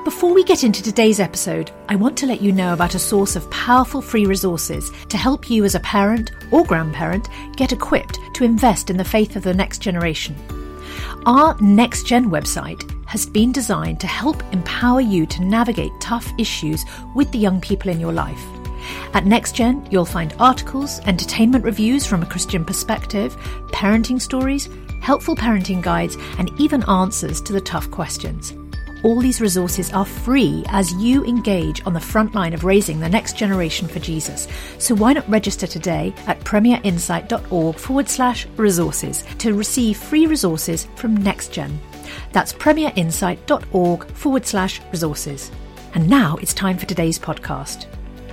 Before we get into today's episode, I want to let you know about a source of powerful free resources to help you as a parent or grandparent get equipped to invest in the faith of the next generation. Our Next Gen website has been designed to help empower you to navigate tough issues with the young people in your life. At NextGen, you'll find articles, entertainment reviews from a Christian perspective, parenting stories, helpful parenting guides, and even answers to the tough questions. All these resources are free as you engage on the front line of raising the next generation for Jesus. So why not register today at premierinsight.org/resources to receive free resources from NextGen. That's premierinsight.org/resources. And now it's time for today's podcast.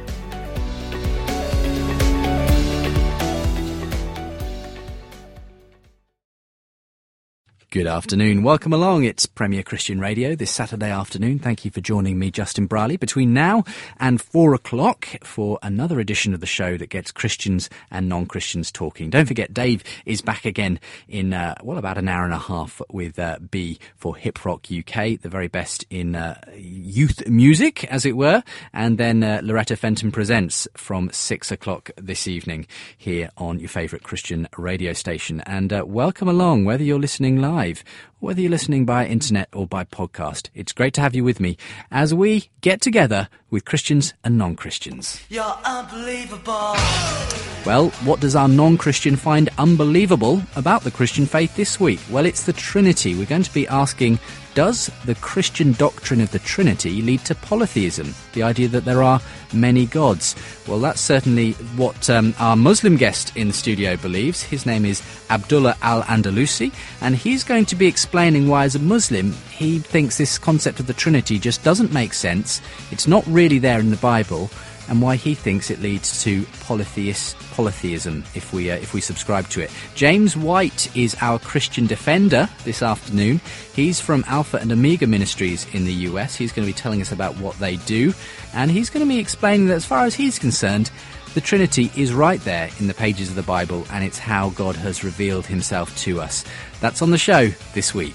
Good afternoon. Welcome along. It's Premier Christian Radio this Saturday afternoon. Thank you for joining me, Justin Brierley, between now and 4 o'clock for another edition of the show that gets Christians and non-Christians talking. Don't forget, Dave is back again in, about an hour and a half with B for Hip Rock UK, the very best in youth music, as it were. And then Loretta Fenton Presents from 6 o'clock this evening here on your favourite Christian radio station. And welcome along, whether you're listening live, whether you're listening by internet or by podcast. It's great to have you with me as we get together with Christians and non-Christians. You're unbelievable. Well, what does our non-Christian find unbelievable about the Christian faith this week? Well, it's the Trinity. We're going to be asking, does the Christian doctrine of the Trinity lead to polytheism? The idea that there are many gods. Well, that's certainly what our Muslim guest in the studio believes. His name is Abdullah Al-Andalusi, and he's going to be explaining why, as a Muslim, he thinks this concept of the Trinity just doesn't make sense. It's not really there in the Bible, and why he thinks it leads to polytheism if we subscribe to it. James White is our Christian defender this afternoon. He's from Alpha and Omega Ministries in the US. He's going to be telling us about what they do, and he's going to be explaining that as far as he's concerned, the Trinity is right there in the pages of the Bible, and it's how God has revealed himself to us. That's on the show this week.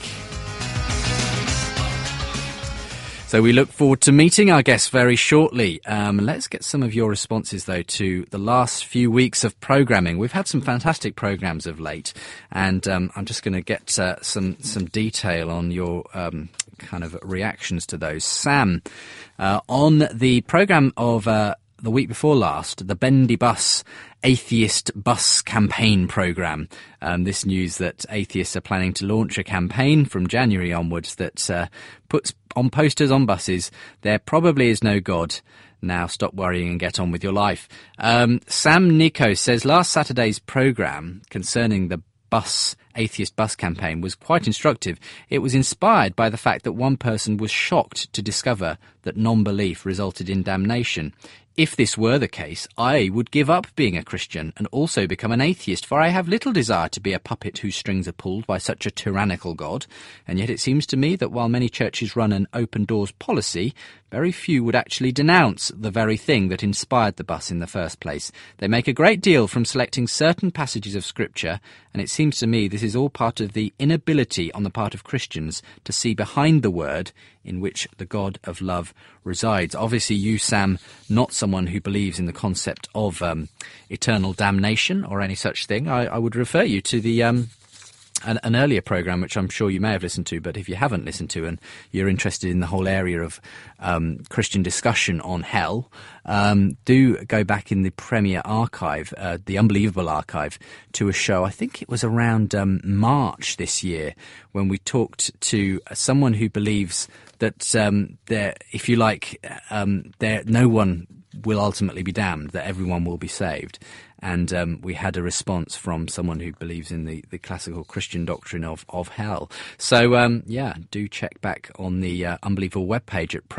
So we look forward to meeting our guests very shortly. Let's get some of your responses, though, to the last few weeks of programming. We've had some fantastic programs of late, and I'm just going to get some detail on your kind of reactions to those. Sam, on the program of the week before last, the Bendy Bus Atheist Bus Campaign Programme. This news that atheists are planning to launch a campaign from January onwards that puts on posters on buses, "There probably is no God. Now stop worrying and get on with your life." Sam Nico says last Saturday's programme concerning the atheist bus campaign was quite instructive. It was inspired by the fact that one person was shocked to discover that non-belief resulted in damnation. If this were the case, I would give up being a Christian and also become an atheist, for I have little desire to be a puppet whose strings are pulled by such a tyrannical God. And yet it seems to me that while many churches run an open doors policy, very few would actually denounce the very thing that inspired the bus in the first place. They make a great deal from selecting certain passages of Scripture, and it seems to me this is all part of the inability on the part of Christians to see behind the word in which the God of love resides. Obviously, you, Sam, not someone who believes in the concept of eternal damnation or any such thing. I would refer you to the an earlier programme, which I'm sure you may have listened to, but if you haven't listened to and you're interested in the whole area of Christian discussion on hell, do go back in the Premier Archive, the Unbelievable Archive, to a show, I think it was around March this year, when we talked to someone who believes that if you like, no one will ultimately be damned, that everyone will be saved. And we had a response from someone who believes in the classical Christian doctrine of hell. So, do check back on the Unbelievable webpage at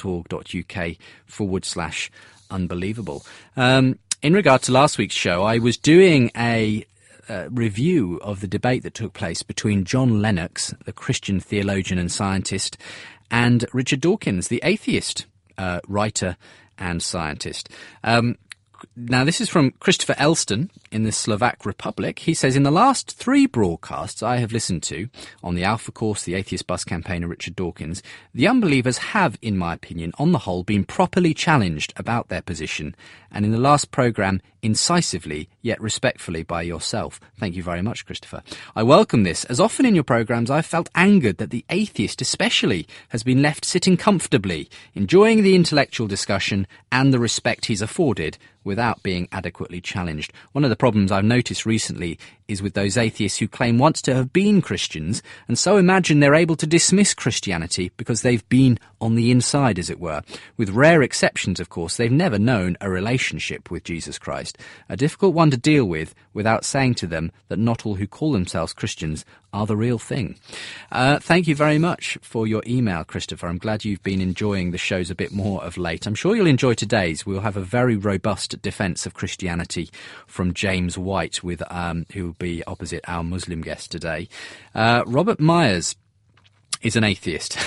premier.org.uk/unbelievable. In regard to last week's show, I was doing a review of the debate that took place between John Lennox, the Christian theologian and scientist, and Richard Dawkins, the atheist writer and scientist. Now, this is from Christopher Elston in the Slovak Republic. He says, in the last 3 broadcasts I have listened to on the Alpha Course, the Atheist Bus campaigner Richard Dawkins, the unbelievers have, in my opinion, on the whole, been properly challenged about their position, and in the last programme, incisively yet respectfully by yourself. Thank you very much, Christopher. I welcome this. As often in your programmes, I've felt angered that the atheist especially has been left sitting comfortably, enjoying the intellectual discussion and the respect he's afforded without being adequately challenged. One of the problems I've noticed recently is with those atheists who claim once to have been Christians and so imagine they're able to dismiss Christianity because they've been on the inside, as it were. With rare exceptions, of course, they've never known a relationship with Jesus Christ. A difficult one to deal with without saying to them that not all who call themselves Christians are the real thing. Thank you very much for your email, Christopher. I'm glad you've been enjoying the shows a bit more of late. I'm sure you'll enjoy today's. We'll have a very robust defence of Christianity from James White, with who will be opposite our Muslim guest today. Robert Myers is an atheist,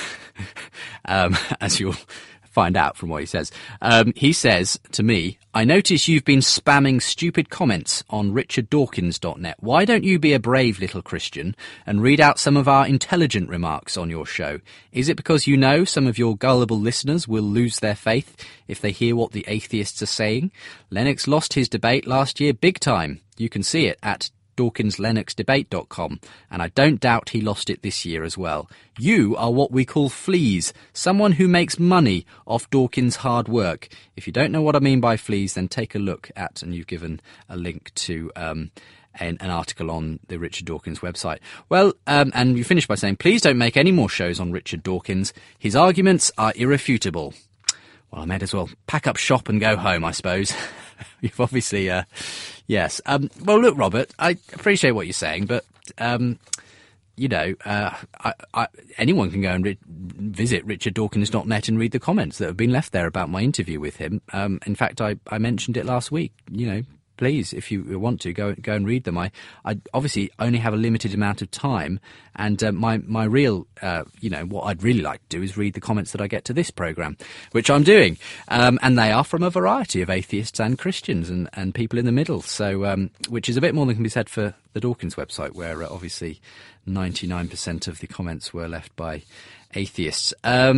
as you'll find out from what he says. He says to me, I notice you've been spamming stupid comments on richarddawkins.net. Why don't you be a brave little Christian and read out some of our intelligent remarks on your show? Is it because you know some of your gullible listeners will lose their faith if they hear what the atheists are saying? Lennox lost his debate last year big time. You can see it at DawkinsLennoxDebate.com, and I don't doubt he lost it this year as well. You are what we call fleas, someone who makes money off Dawkins' hard work. If you don't know what I mean by fleas, then take a look at, and you've given a link to an article on the Richard Dawkins website. Well, and you finish by saying, please don't make any more shows on Richard Dawkins. His arguments are irrefutable. Well, I might as well pack up shop and go home, I suppose. You've obviously, yes. Well, look, Robert, I appreciate what you're saying, but, you know, anyone can go and visit richarddawkins.net and read the comments that have been left there about my interview with him. In fact, I mentioned it last week, you know. Please, if you want to, go and read them. I obviously only have a limited amount of time, and my real, what I'd really like to do is read the comments that I get to this programme, which I'm doing. And they are from a variety of atheists and Christians and people in the middle, so which is a bit more than can be said for the Dawkins website, where obviously 99% of the comments were left by atheists.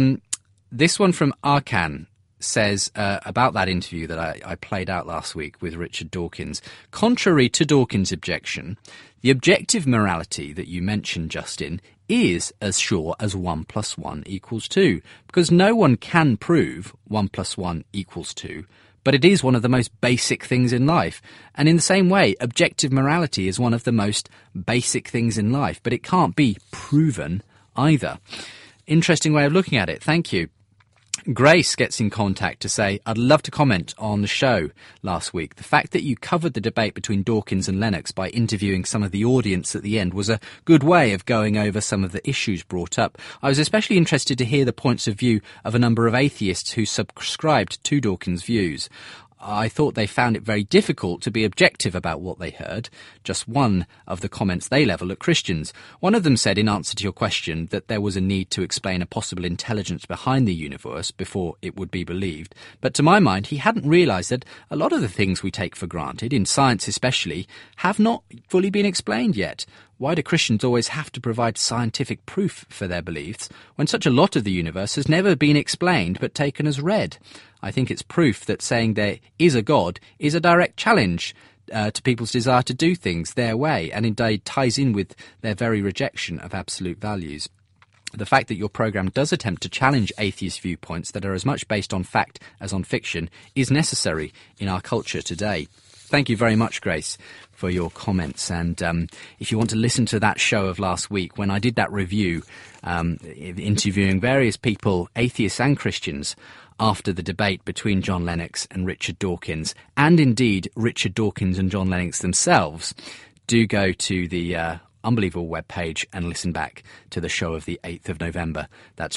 This one from Arkan says about that interview that I played out last week with Richard Dawkins. Contrary to Dawkins' objection, the objective morality that you mentioned, Justin, is as sure as 1 + 1 = 2, because no one can prove 1 + 1 = 2, but it is one of the most basic things in life. And in the same way, objective morality is one of the most basic things in life, but it can't be proven either. Interesting way of looking at it. Thank you. Grace gets in contact to say, I'd love to comment on the show last week. The fact that you covered the debate between Dawkins and Lennox by interviewing some of the audience at the end was a good way of going over some of the issues brought up. I was especially interested to hear the points of view of a number of atheists who subscribed to Dawkins' views. I thought they found it very difficult to be objective about what they heard. Just one of the comments they level at Christians. One of them said, in answer to your question, that there was a need to explain a possible intelligence behind the universe before it would be believed. But to my mind, he hadn't realised that a lot of the things we take for granted, in science especially, have not fully been explained yet. Why do Christians always have to provide scientific proof for their beliefs when such a lot of the universe has never been explained but taken as read? I think it's proof that saying there is a God is a direct challenge to people's desire to do things their way, and indeed ties in with their very rejection of absolute values. The fact that your programme does attempt to challenge atheist viewpoints that are as much based on fact as on fiction is necessary in our culture today. Thank you very much, Grace, for your comments. And if you want to listen to that show of last week, when I did that review, interviewing various people, atheists and Christians, after the debate between John Lennox and Richard Dawkins, and indeed Richard Dawkins and John Lennox themselves, do go to the Unbelievable webpage and listen back to the show of the 8th of November. That's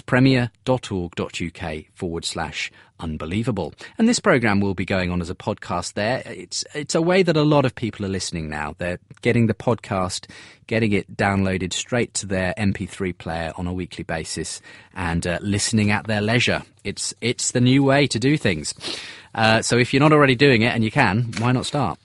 premier.org.uk/unbelievable. And this programme will be going on as a podcast there. It's a way that a lot of people are listening now. They're getting the podcast, getting it downloaded straight to their MP3 player on a weekly basis and listening at their leisure. It's the new way to do things. So if you're not already doing it, and you can, why not start?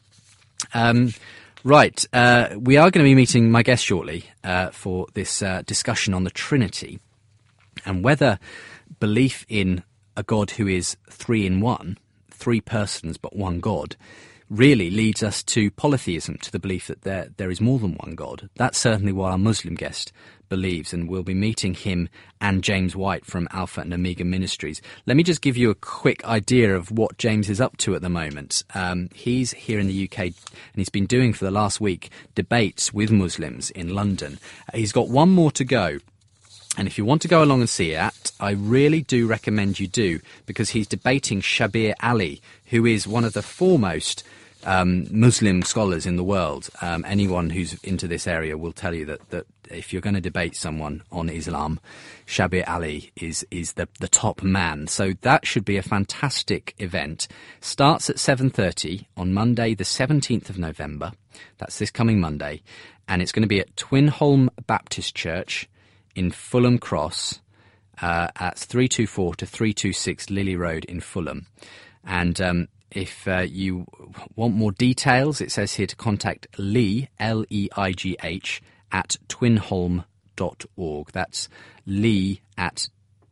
Right, we are going to be meeting my guest shortly for this discussion on the Trinity and whether belief in a God who is three in one, three persons but one God, really leads us to polytheism, to the belief that there is more than one God. That's certainly what our Muslim guest believes, and we'll be meeting him and James White from Alpha and Omega Ministries. Let me just give you a quick idea of what James is up to at the moment. He's here in the UK, and he's been doing for the last week debates with Muslims in London. He's got one more to go. And if you want to go along and see it, I really do recommend you do, because he's debating Shabir Ali, who is one of the foremost Muslim scholars in the world. Anyone who's into this area will tell you that if you're going to debate someone on Islam, Shabir Ali is the top man. So that should be a fantastic event. Starts at 7:30 on Monday, the 17th of November. That's this coming Monday. And it's going to be at Twinholm Baptist Church in Fulham Cross at 324 to 326 Lily Road in Fulham. And if you want more details, it says here to contact Lee, Leigh, at twinholm.org. That's Lee at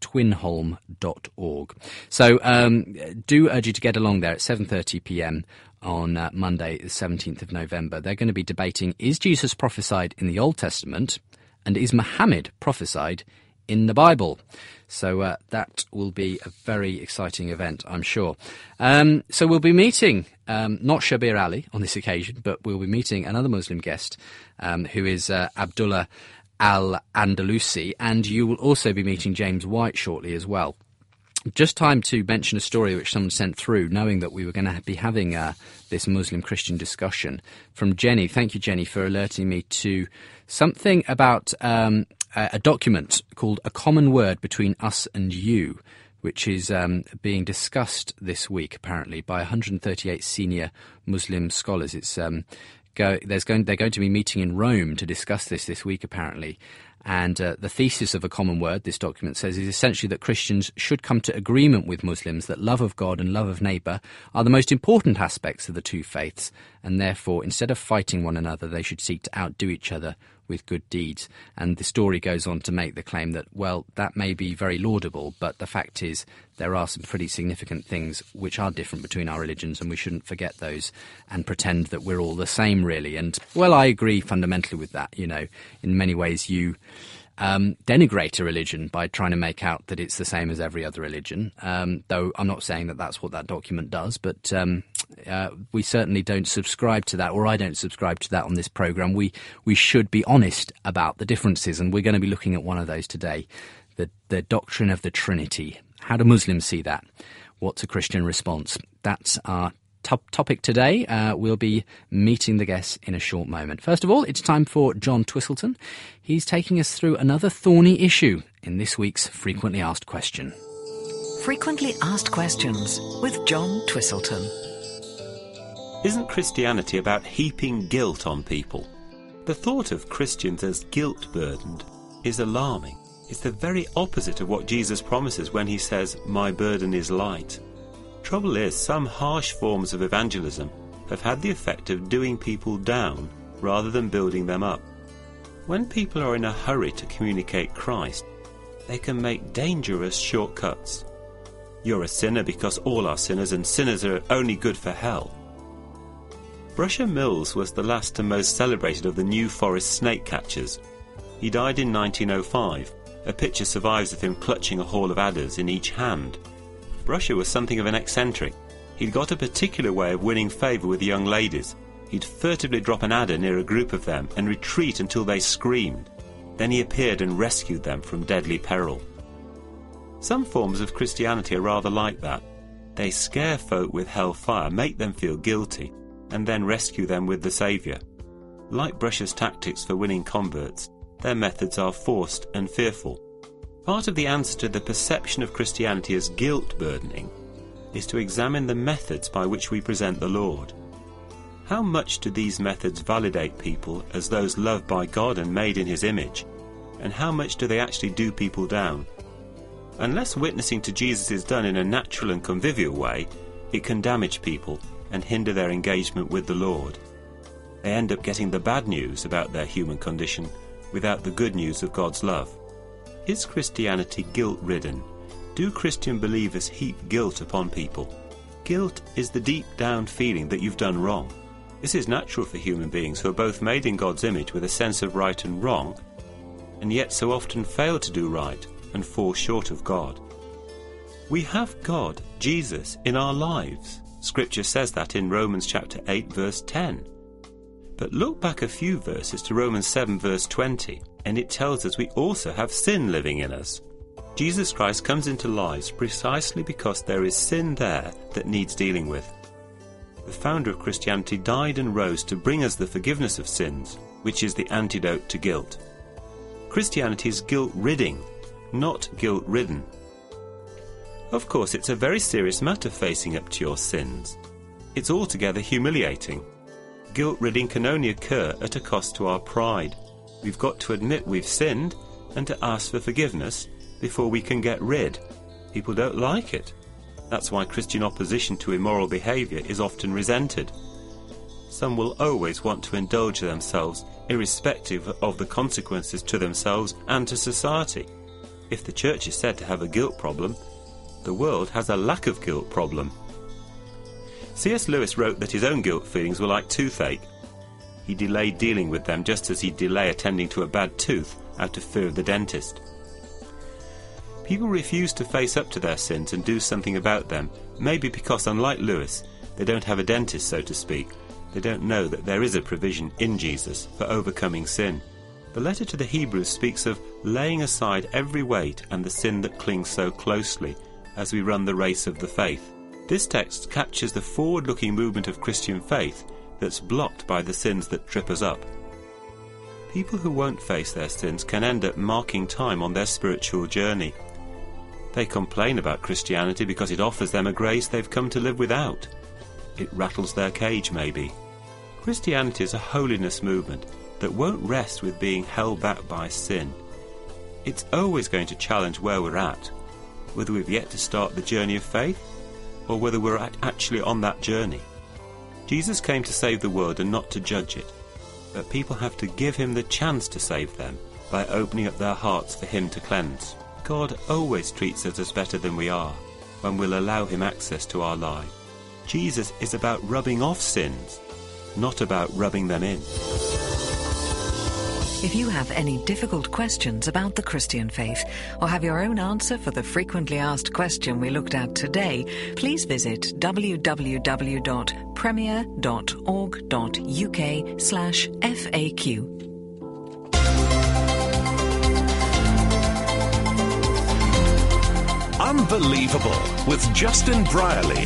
twinholm.org. So do urge you to get along there at 7:30 p.m. on Monday, the 17th of November. They're going to be debating, is Jesus prophesied in the Old Testament, and is Muhammad prophesied in the Bible? So that will be a very exciting event, I'm sure. So we'll be meeting not Shabir Ali on this occasion, but we'll be meeting another Muslim guest who is Abdullah Al-Andalusi, and you will also be meeting James White shortly as well. Just time to mention a story which someone sent through, knowing that we were going to be having this Muslim-Christian discussion, from Jenny. Thank you, Jenny, for alerting me to something about a document called A Common Word Between Us and You, which is being discussed this week, apparently, by 138 senior Muslim scholars. It's they're going to be meeting in Rome to discuss this week, apparently. And the thesis of A Common Word, this document says, is essentially that Christians should come to agreement with Muslims that love of God and love of neighbour are the most important aspects of the two faiths, and therefore, instead of fighting one another, they should seek to outdo each other with good deeds. And the story goes on to make the claim that, well, that may be very laudable, but the fact is there are some pretty significant things which are different between our religions, and we shouldn't forget those and pretend that we're all the same, really. And, well, I agree fundamentally with that. You know, in many ways you denigrate a religion by trying to make out that it's the same as every other religion, though I'm not saying that that's what that document does, but we certainly don't subscribe to that, or I don't subscribe to that on this programme. We should be honest about the differences, and we're going to be looking at one of those today, the doctrine of the Trinity. How do Muslims see that? What's a Christian response? That's our topic today. We'll be meeting the guests in a short moment. First of all, it's time for John Twistleton. He's taking us through another thorny issue in this week's Frequently Asked Question. Frequently Asked Questions with John Twistleton. Isn't Christianity about heaping guilt on people? The thought of Christians as guilt-burdened is alarming. It's the very opposite of what Jesus promises when he says, "My burden is light." Trouble is, some harsh forms of evangelism have had the effect of doing people down rather than building them up. When people are in a hurry to communicate Christ, they can make dangerous shortcuts. You're a sinner because all are sinners, and sinners are only good for hell. Brusher Mills was the last and most celebrated of the New Forest snake catchers. He died in 1905. A picture survives of him clutching a haul of adders in each hand. Brusher was something of an eccentric. He'd got a particular way of winning favour with the young ladies. He'd furtively drop an adder near a group of them and retreat until they screamed. Then he appeared and rescued them from deadly peril. Some forms of Christianity are rather like that. They scare folk with hellfire, make them feel guilty, and then rescue them with the Saviour. Like Brush's tactics for winning converts, their methods are forced and fearful. Part of the answer to the perception of Christianity as guilt-burdening is to examine the methods by which we present the Lord. How much do these methods validate people as those loved by God and made in His image? And how much do they actually do people down? Unless witnessing to Jesus is done in a natural and convivial way, it can damage people and hinder their engagement with the Lord. They end up getting the bad news about their human condition without the good news of God's love. Is Christianity guilt-ridden? Do Christian believers heap guilt upon people? Guilt is the deep down feeling that you've done wrong. This is natural for human beings who are both made in God's image with a sense of right and wrong, and yet so often fail to do right and fall short of God. We have God, Jesus, in our lives. Scripture says that in Romans chapter 8 verse 10. But look back a few verses to Romans 7 verse 20, and it tells us we also have sin living in us. Jesus Christ comes into lives precisely because there is sin there that needs dealing with. The founder of Christianity died and rose to bring us the forgiveness of sins, which is the antidote to guilt. Christianity is guilt-ridding, not guilt-ridden. Of course, it's a very serious matter facing up to your sins. It's altogether humiliating. Guilt-ridding can only occur at a cost to our pride. We've got to admit we've sinned and to ask for forgiveness before we can get rid. People don't like it. That's why Christian opposition to immoral behaviour is often resented. Some will always want to indulge themselves, irrespective of the consequences to themselves and to society. If the church is said to have a guilt problem, the world has a lack of guilt problem. C.S. Lewis wrote that his own guilt feelings were like toothache. He delayed dealing with them just as he'd delay attending to a bad tooth out of fear of the dentist. People refuse to face up to their sins and do something about them, maybe because, unlike Lewis, they don't have a dentist, so to speak. They don't know that there is a provision in Jesus for overcoming sin. The letter to the Hebrews speaks of laying aside every weight and the sin that clings so closely as we run the race of the faith. This text captures the forward-looking movement of Christian faith that's blocked by the sins that trip us up. People who won't face their sins can end up marking time on their spiritual journey. They complain about Christianity because it offers them a grace they've come to live without. It rattles their cage, maybe. Christianity is a holiness movement that won't rest with being held back by sin. It's always going to challenge where we're at, whether we've yet to start the journey of faith, or whether we're actually on that journey. Jesus came to save the world and not to judge it, but people have to give Him the chance to save them by opening up their hearts for Him to cleanse. God always treats us as better than we are when we'll allow Him access to our lives. Jesus is about rubbing off sins, not about rubbing them in. If you have any difficult questions about the Christian faith or have your own answer for the frequently asked question we looked at today, please visit www.premier.org.uk/FAQ. Unbelievable with Justin Brierley.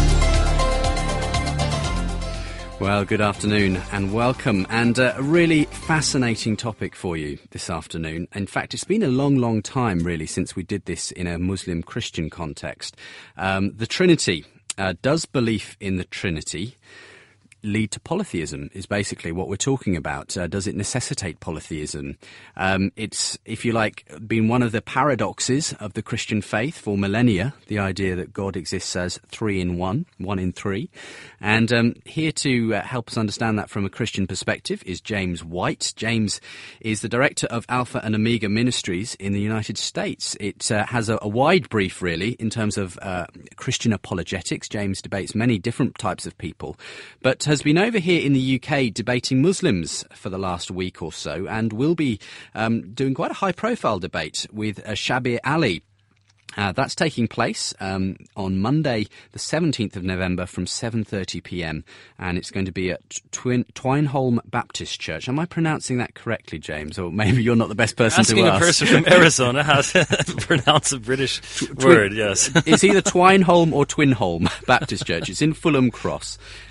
Well, good afternoon and welcome, and a really fascinating topic for you this afternoon. In fact, it's been a long time really since we did this in a Muslim Christian context. The Trinity. Does belief in the Trinity lead to polytheism is basically what we're talking about. Does it necessitate polytheism? It's, if you like, been one of the paradoxes of the Christian faith for millennia, the idea that God exists as three in one, one in three. And here to help us understand that from a Christian perspective is James White. James is the director of Alpha and Omega Ministries in the United States. It has a wide brief, really, in terms of Christian apologetics. James debates many different types of people, but has been over here in the UK debating Muslims for the last week or so, and will be doing quite a high-profile debate with Shabir Ali. That's taking place on Monday, the 17th of November from 7:30pm, and it's going to be at Twineholm Baptist Church. Am I pronouncing that correctly, James? Or maybe you're not the best person to ask. Asking a person from Arizona how to pronounce a British word, yes. It's either Twineholm or Twinholm Baptist Church. It's in Fulham Cross.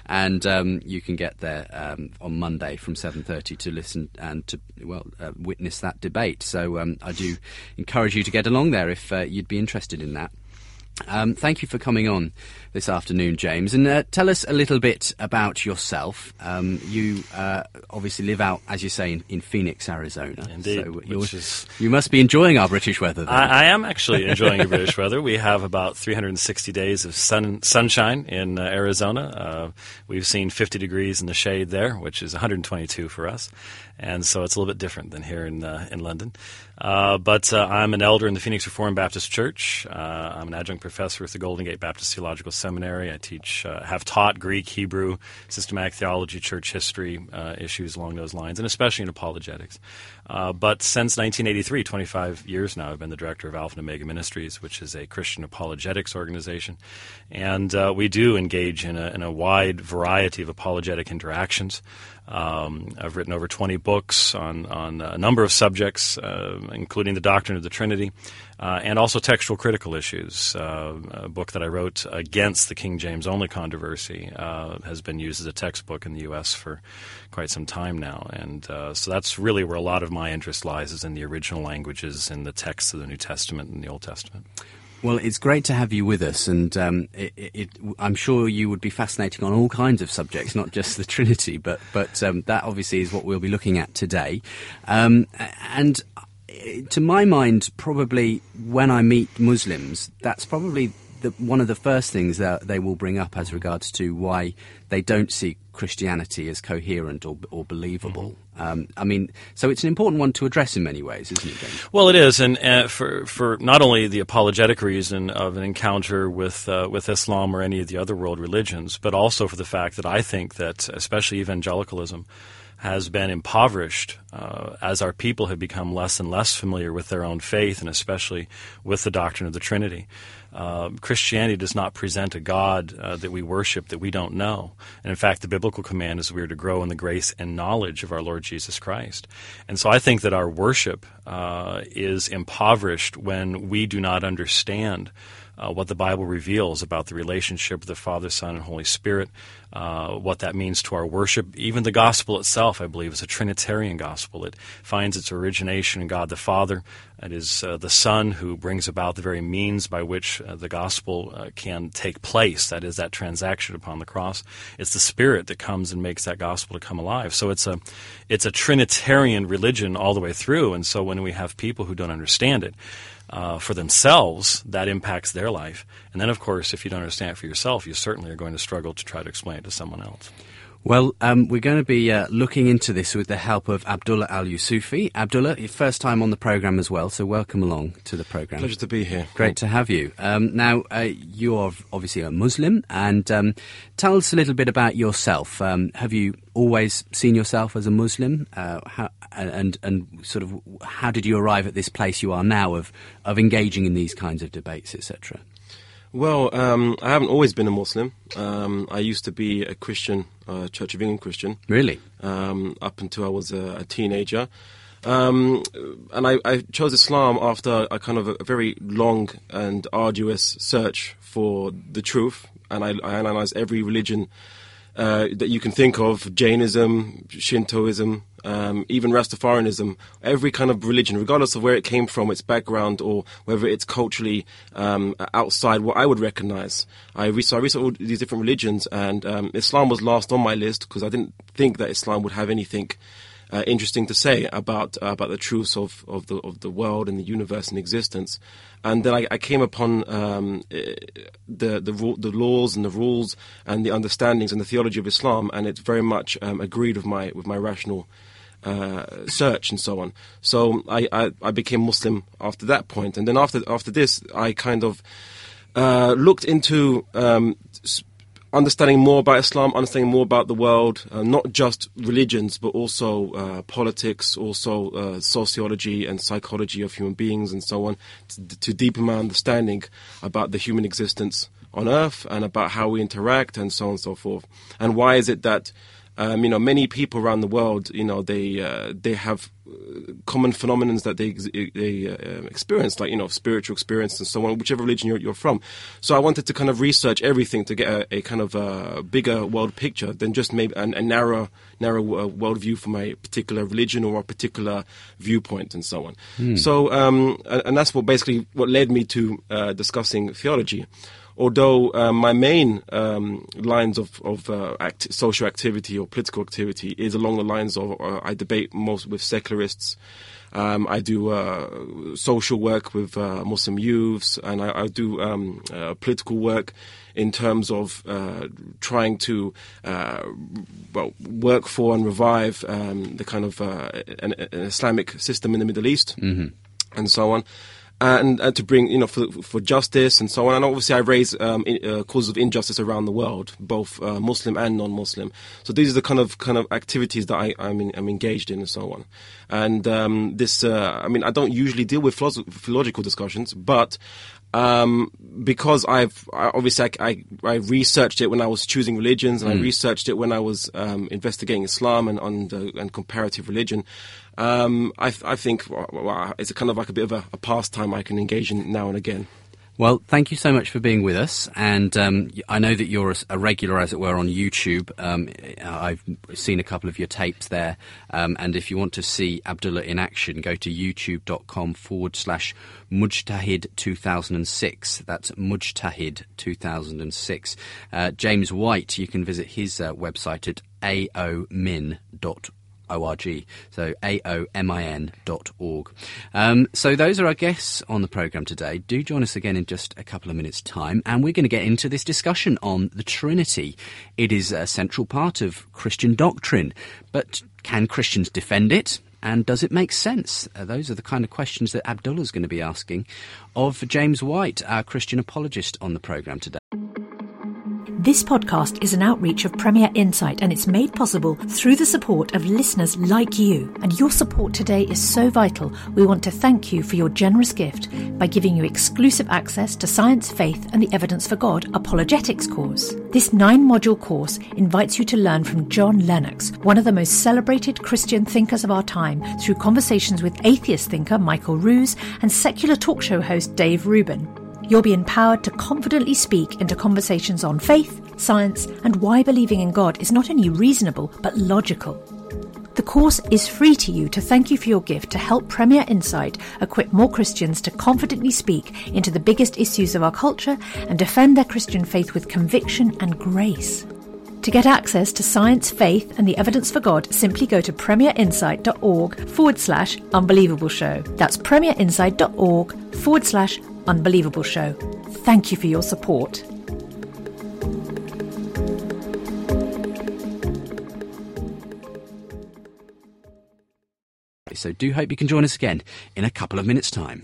And you can get there on Monday from 7:30 to listen and to witness that debate. So I do encourage you to get along there if you'd be interested in that. Thank you for coming on this afternoon, James, and tell us a little bit about yourself. You obviously live out, as you say, in Phoenix, Arizona. Indeed. So you must be enjoying our British weather then. I am actually enjoying the British weather. We have about 360 days of sunshine in Arizona. We've seen 50 degrees in the shade there, which is 122 for us. And so it's a little bit different than here in London. But I'm an elder in the Phoenix Reformed Baptist Church. I'm an adjunct professor with the Golden Gate Baptist Theological Seminary. I have taught Greek, Hebrew, systematic theology, church history, issues along those lines, and especially in apologetics. But since 1983, 25 years now, I've been the director of Alpha and Omega Ministries, which is a Christian apologetics organization. And we do engage in a wide variety of apologetic interactions. I've written over 20 books on a number of subjects, including the doctrine of the Trinity, and also textual critical issues. A book that I wrote against the King James only controversy has been used as a textbook in the U.S. for quite some time now. And so that's really where a lot of my interest lies, is in the original languages, in the texts of the New Testament and the Old Testament. Well, it's great to have you with us, and I'm sure you would be fascinating on all kinds of subjects, not just the Trinity, but that obviously is what we'll be looking at today. And to my mind, probably when I meet Muslims, that's probably one of the first things that they will bring up as regards to why they don't see Christianity as coherent or believable. So it's an important one to address in many ways, isn't it, James? Well, it is, and for not only the apologetic reason of an encounter with Islam or any of the other world religions, but also for the fact that I think that especially evangelicalism has been impoverished as our people have become less and less familiar with their own faith, and especially with the doctrine of the Trinity. Christianity does not present a God that we worship that we don't know. And in fact, the biblical command is we are to grow in the grace and knowledge of our Lord Jesus Christ. And so I think that our worship is impoverished when we do not understand what the Bible reveals about the relationship of the Father, Son, and Holy Spirit, what that means to our worship. Even the gospel itself, I believe, is a Trinitarian gospel. It finds its origination in God the Father. It is the Son who brings about the very means by which the gospel can take place, that is, that transaction upon the cross. It's the Spirit that comes and makes that gospel to come alive. So it's a Trinitarian religion all the way through, and so when we have people who don't understand it, for themselves, that impacts their life. And then, of course, if you don't understand it for yourself, you certainly are going to struggle to try to explain it to someone else. Well, we're going to be looking into this with the help of Abdullah Al-Yusufi. Abdullah, your first time on the programme as well, so welcome along to the programme. Pleasure to be here. Great to have you. Now, you are obviously a Muslim, and tell us a little bit about yourself. Have you always seen yourself as a Muslim? And sort of how did you arrive at this place you are now of engaging in these kinds of debates, etc.? Well, I haven't always been a Muslim. I used to be a Christian, Church of England Christian. Really? Up until I was a teenager. And I chose Islam after a kind of a very long and arduous search for the truth. And I analysed every religion that you can think of, Jainism, Shintoism, even Rastafarianism, every kind of religion, regardless of where it came from, its background, or whether it's culturally outside what I would recognize. I researched all these different religions, and Islam was last on my list because I didn't think that Islam would have anything interesting to say about the truths of the world and the universe and existence. And then I came upon the laws and the rules and the understandings and the theology of Islam, and it very much agreed with my rational search and so on. So I became Muslim after that point, and then after this, I kind of looked into understanding more about Islam, understanding more about the world, not just religions, but also politics, also sociology and psychology of human beings and so on, to deepen my understanding about the human existence on Earth and about how we interact and so on and so forth. And why is it that Many people around the world, they have common phenomena that they experience, like, spiritual experience and so on, whichever religion you're from. So I wanted to kind of research everything to get a kind of a bigger world picture than just maybe a narrow worldview for my particular religion or a particular viewpoint and so on. So, and that's what led me to discussing theology. Although my main lines of social activity or political activity is along the lines of I debate most with secularists. I do social work with Muslim youths, and I do political work in terms of trying to work for and revive the kind of an Islamic system in the Middle East, and so on. And to bring, for justice and so on. And obviously I raise causes of injustice around the world, both Muslim and non-Muslim. So these are the kind of activities that I'm engaged in and so on. And I don't usually deal with philological discussions, but because I researched it when I was choosing religions, and I researched it when I was investigating Islam and comparative religion. I think it's kind of like a bit of a pastime I can engage in now and again. Well, thank you so much for being with us, and I know that you're a regular, as it were, on YouTube. I've seen a couple of your tapes there, and if you want to see Abdullah in action, go to youtube.com/Mujtahid2006. That's Mujtahid2006. James White, you can visit his website at aomin.org. So aomin.org. So those are our guests on the programme today. Do join us again in just a couple of minutes' time, and we're going to get into this discussion on the Trinity. It is a central part of Christian doctrine, but can Christians defend it? And does it make sense? Those are the kind of questions that Abdullah's going to be asking of James White, our Christian apologist, on the programme today. This podcast is an outreach of Premier Insight, and it's made possible through the support of listeners like you. And your support today is so vital. We want to thank you for your generous gift by giving you exclusive access to Science, Faith and the Evidence for God Apologetics course. This 9-module course invites you to learn from John Lennox, one of the most celebrated Christian thinkers of our time, through conversations with atheist thinker Michael Ruse and secular talk show host Dave Rubin. You'll be empowered to confidently speak into conversations on faith, science, and why believing in God is not only reasonable, but logical. The course is free to you to thank you for your gift to help Premier Insight equip more Christians to confidently speak into the biggest issues of our culture and defend their Christian faith with conviction and grace. To get access to Science, Faith and the Evidence for God, simply go to premierinsight.org/unbelievable show. That's premierinsight.org/unbelievable show. Thank you for your support. So do hope you can join us again in a couple of minutes' time.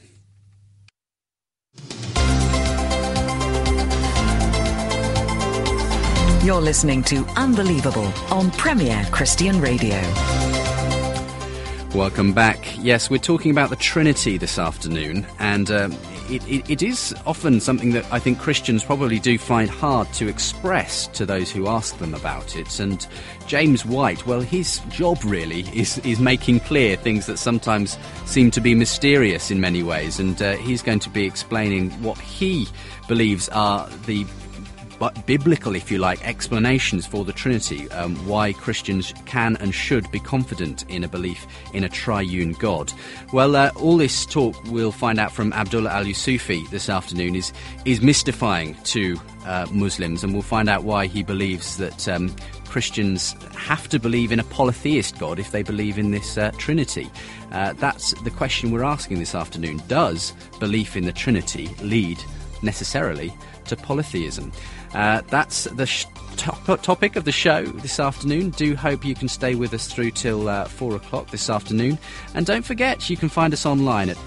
You're listening to Unbelievable on Premier Christian Radio. Welcome back. Yes, we're talking about the Trinity this afternoon, and it is often something that I think Christians probably do find hard to express to those who ask them about it. And James White, well, his job really is making clear things that sometimes seem to be mysterious in many ways, and he's going to be explaining what he believes are the biblical, if you like, explanations for the Trinity, why Christians can and should be confident in a belief in a triune God. Well, all this talk we'll find out from Abdullah Al-Yusufi this afternoon is mystifying to Muslims, and we'll find out why he believes that Christians have to believe in a polytheist God if they believe in this Trinity. That's the question we're asking this afternoon. Does belief in the Trinity lead necessarily to polytheism? That's the topic of the show this afternoon. Do hope you can stay with us through till 4 o'clock this afternoon. And don't forget, you can find us online at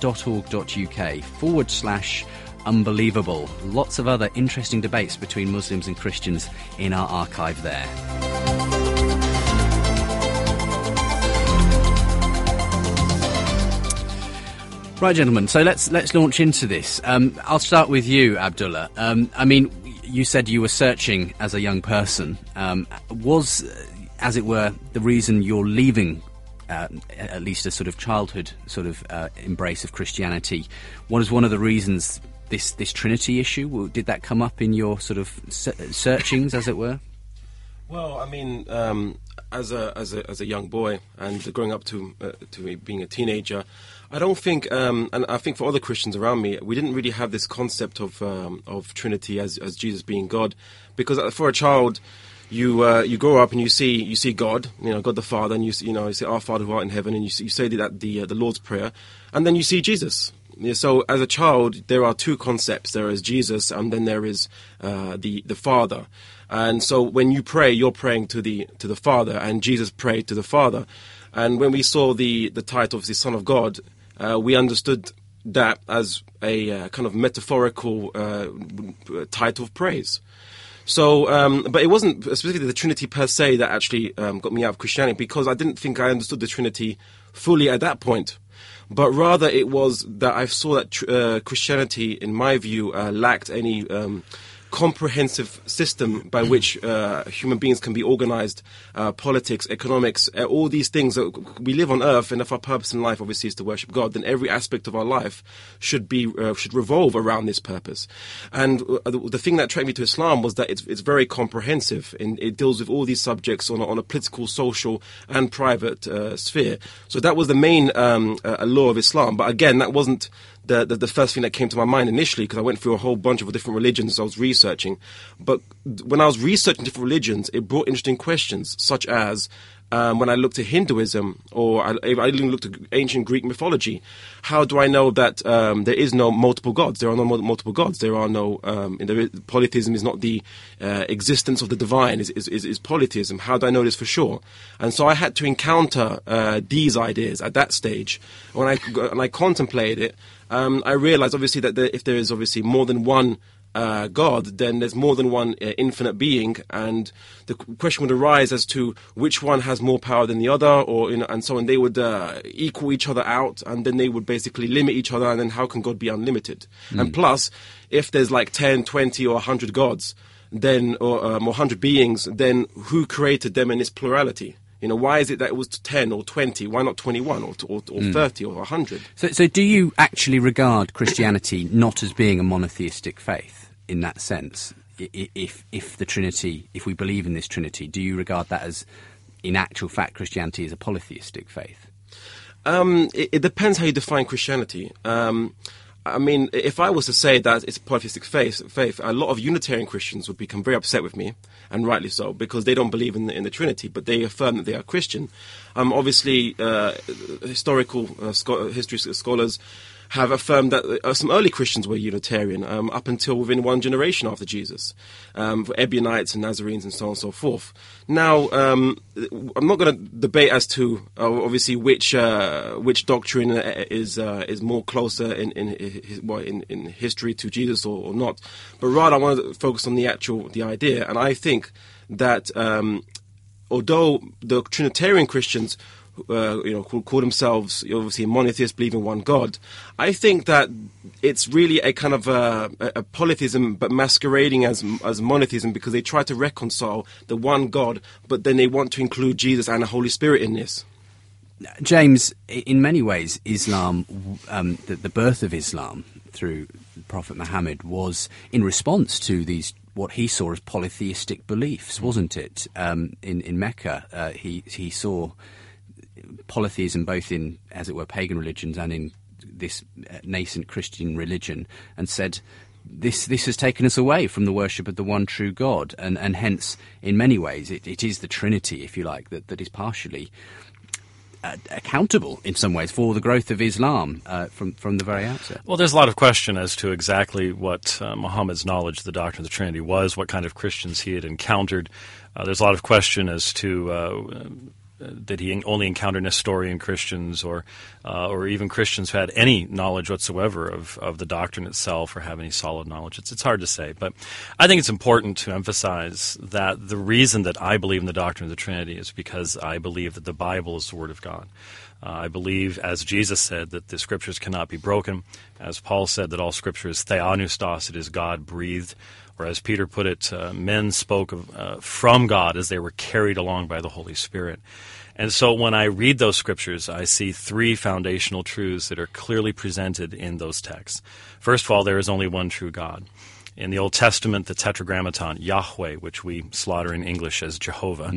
premier.org.uk/unbelievable. Lots of other interesting debates between Muslims and Christians in our archive there. Right, gentlemen, so let's launch into this. I'll start with you, Abdullah. I mean, you said you were searching as a young person. Was as it were, the reason you're leaving at least a sort of childhood sort of embrace of Christianity? What is one of the reasons this Trinity issue? Did that come up in your sort of searchings, as it were? Well, I mean, as a young boy and growing up to being a teenager, I don't think, and I think for other Christians around me, we didn't really have this concept of Trinity as Jesus being God, because for a child, you grow up and you see God, God the Father, and you say Our Father who art in heaven, and you say that the Lord's Prayer, and then you see Jesus. So as a child, there are two concepts. There is Jesus, and then there is the Father. And so when you pray, you're praying to the Father, and Jesus prayed to the Father. And when we saw the title of the Son of God, we understood that as a kind of metaphorical title of praise. So, but it wasn't specifically the Trinity per se that actually got me out of Christianity, because I didn't think I understood the Trinity fully at that point. But rather it was that I saw that Christianity, in my view, lacked any comprehensive system by which human beings can be organized, politics, economics, all these things. That we live on earth, and if our purpose in life obviously is to worship God, then every aspect of our life should revolve around this purpose. And the thing that attracted me to Islam was that it's very comprehensive, and it deals with all these subjects on a political, social, and private sphere. So that was the main allure of Islam. But again, that wasn't the first thing that came to my mind initially, because I went through a whole bunch of different religions I was researching. But when I was researching different religions, it brought interesting questions, such as when I looked at Hinduism, or I even looked at ancient Greek mythology. How do I know that there is no multiple gods? There are no multiple gods. There are no polytheism is not the existence of the divine. Is polytheism? How do I know this for sure? And so I had to encounter these ideas at that stage. When I contemplated it, I realized obviously that if there is obviously more than one God, then there's more than one infinite being, and the question would arise as to which one has more power than the other, or and so on. They would equal each other out, and then they would basically limit each other, and then how can God be unlimited? And plus, if there's like 10, 20, or 100 gods, then or 100 beings, then who created them in this plurality? Why is it that it was 10 or 20? Why not 21 or 30 or 100? So do you actually regard Christianity not as being a monotheistic faith in that sense? If the Trinity, if we believe in this Trinity, do you regard that as, in actual fact, Christianity is a polytheistic faith? It depends how you define Christianity. I mean, if I was to say that it's a polytheistic faith, a lot of Unitarian Christians would become very upset with me, and rightly so, because they don't believe in the Trinity, but they affirm that they are Christian. Obviously, history scholars have affirmed that some early Christians were Unitarian, up until within one generation after Jesus, for Ebionites and Nazarenes and so on and so forth. Now, I'm not going to debate as to obviously which doctrine is more closer in history to Jesus or not, but rather I want to focus on the idea, and I think that although the Trinitarian Christians call themselves obviously monotheists, believe in one God, I think that it's really a kind of a polytheism, but masquerading as monotheism, because they try to reconcile the one God, but then they want to include Jesus and the Holy Spirit in this. James, in many ways, Islam, the birth of Islam through Prophet Muhammad was in response to these what he saw as polytheistic beliefs, wasn't it? In Mecca, he saw polytheism both in, as it were, pagan religions and in this nascent Christian religion, and said this has taken us away from the worship of the one true God, and hence in many ways it is the Trinity, if you like, that is partially accountable in some ways for the growth of Islam from the very outset. Well, there's a lot of question as to exactly what Muhammad's knowledge of the doctrine of the Trinity was, what kind of Christians he had encountered. There's a lot of question as to did he only encounter Nestorian Christians or even Christians who had any knowledge whatsoever of the doctrine itself or have any solid knowledge. It's hard to say. But I think it's important to emphasize that the reason that I believe in the doctrine of the Trinity is because I believe that the Bible is the Word of God. I believe, as Jesus said, that the Scriptures cannot be broken. As Paul said, that all Scripture is theopneustos, it is God-breathed. Or as Peter put it, men spoke from God as they were carried along by the Holy Spirit. And so when I read those Scriptures, I see three foundational truths that are clearly presented in those texts. First of all, there is only one true God. In the Old Testament, the Tetragrammaton, Yahweh, which we slaughter in English as Jehovah,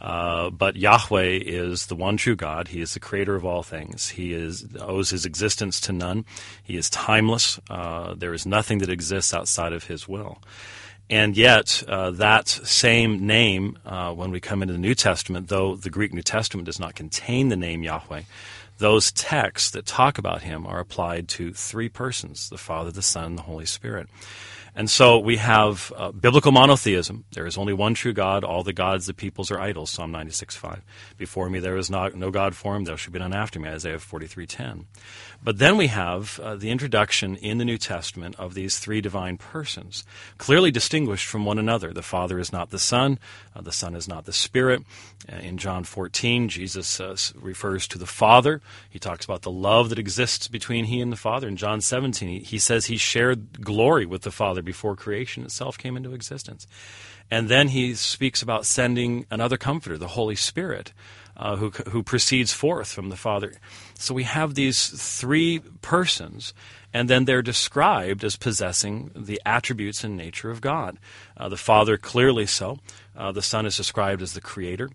but Yahweh is the one true God. He is the creator of all things. He owes his existence to none. He is timeless. There is nothing that exists outside of his will. And yet, that same name, when we come into the New Testament, though the Greek New Testament does not contain the name Yahweh, those texts that talk about him are applied to three persons, the Father, the Son, and the Holy Spirit. And so we have biblical monotheism. There is only one true God. All the gods, the peoples are idols, Psalm 96:5. Before me there is no God formed, there shall be none after me, Isaiah 43:10. But then we have the introduction in the New Testament of these three divine persons, clearly distinguished from one another. The Father is not the Son is not the Spirit. In John 14, Jesus refers to the Father. He talks about the love that exists between he and the Father. In John 17, he says he shared glory with the Father before creation itself came into existence. And then he speaks about sending another Comforter, the Holy Spirit, who proceeds forth from the Father. So we have these three persons, and then they're described as possessing the attributes and nature of God. The Father, clearly so. The Son is described as the Creator.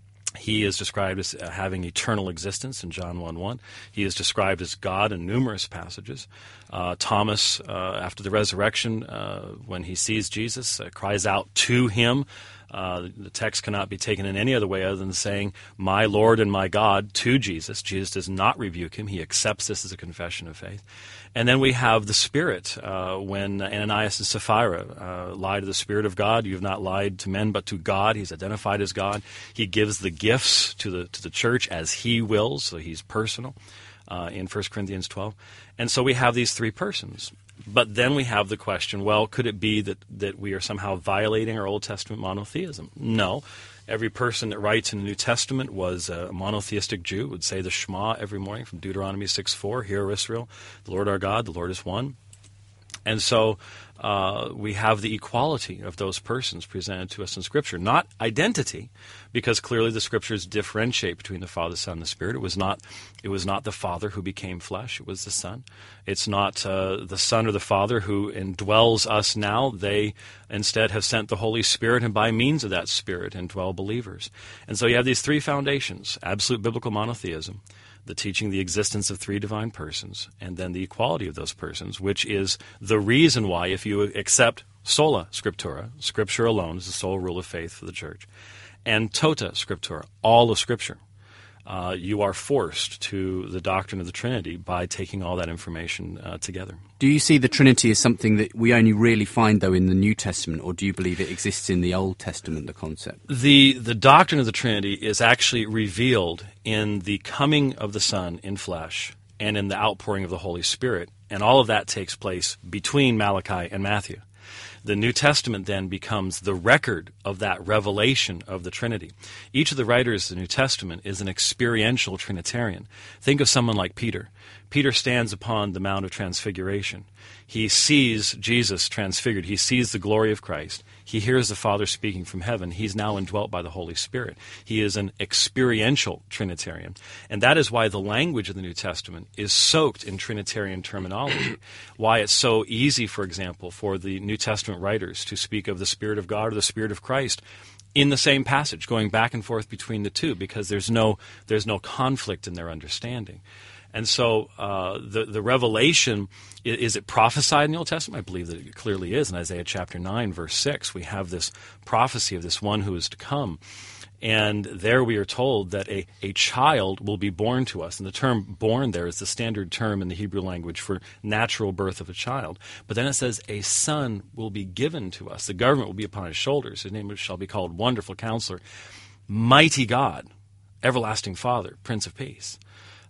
He is described as having eternal existence in John 1:1. He is described as God in numerous passages. Thomas, after the resurrection, when he sees Jesus, cries out to him. The text cannot be taken in any other way other than saying, "My Lord and my God," to Jesus. Jesus does not rebuke him. He accepts this as a confession of faith. And then we have the Spirit. When Ananias and Sapphira lie to the Spirit of God, "You have not lied to men but to God." He's identified as God. He gives the gifts to the church as he wills, so he's personal in 1 Corinthians 12. And so we have these three persons. But then we have the question, well, could it be that we are somehow violating our Old Testament monotheism? No. Every person that writes in the New Testament was a monotheistic Jew, would say the Shema every morning from Deuteronomy 6:4, "Hear, O Israel, the Lord our God, the Lord is one." And so we have the equality of those persons presented to us in Scripture. Not identity, because clearly the Scriptures differentiate between the Father, Son, and the Spirit. It was not the Father who became flesh. It was the Son. It's not the Son or the Father who indwells us now. They instead have sent the Holy Spirit, and by means of that Spirit indwell believers. And so you have these three foundations: absolute biblical monotheism, the teaching the existence of three divine persons, and then the equality of those persons, which is the reason why, if you accept sola scriptura, Scripture alone is the sole rule of faith for the church, and tota scriptura, all of Scripture, you are forced to the doctrine of the Trinity by taking all that information together. Do you see the Trinity as something that we only really find, though, in the New Testament, or do you believe it exists in the Old Testament, the concept? The doctrine of the Trinity is actually revealed in the coming of the Son in flesh and in the outpouring of the Holy Spirit, and all of that takes place between Malachi and Matthew. The New Testament then becomes the record of that revelation of the Trinity. Each of the writers of the New Testament is an experiential Trinitarian. Think of someone like Peter. Peter stands upon the Mount of Transfiguration. He sees Jesus transfigured. He sees the glory of Christ. He hears the Father speaking from heaven. He's now indwelt by the Holy Spirit. He is an experiential Trinitarian. And that is why the language of the New Testament is soaked in Trinitarian terminology. Why it's so easy, for example, for the New Testament writers to speak of the Spirit of God or the Spirit of Christ in the same passage, going back and forth between the two, because there's no conflict in their understanding. And so the revelation, is it prophesied in the Old Testament? I believe that it clearly is. In Isaiah chapter 9, verse 6, we have this prophecy of this one who is to come. And there we are told that a child will be born to us. And the term born there is the standard term in the Hebrew language for natural birth of a child. But then it says a son will be given to us. The government will be upon his shoulders. His name shall be called Wonderful Counselor, Mighty God, Everlasting Father, Prince of Peace.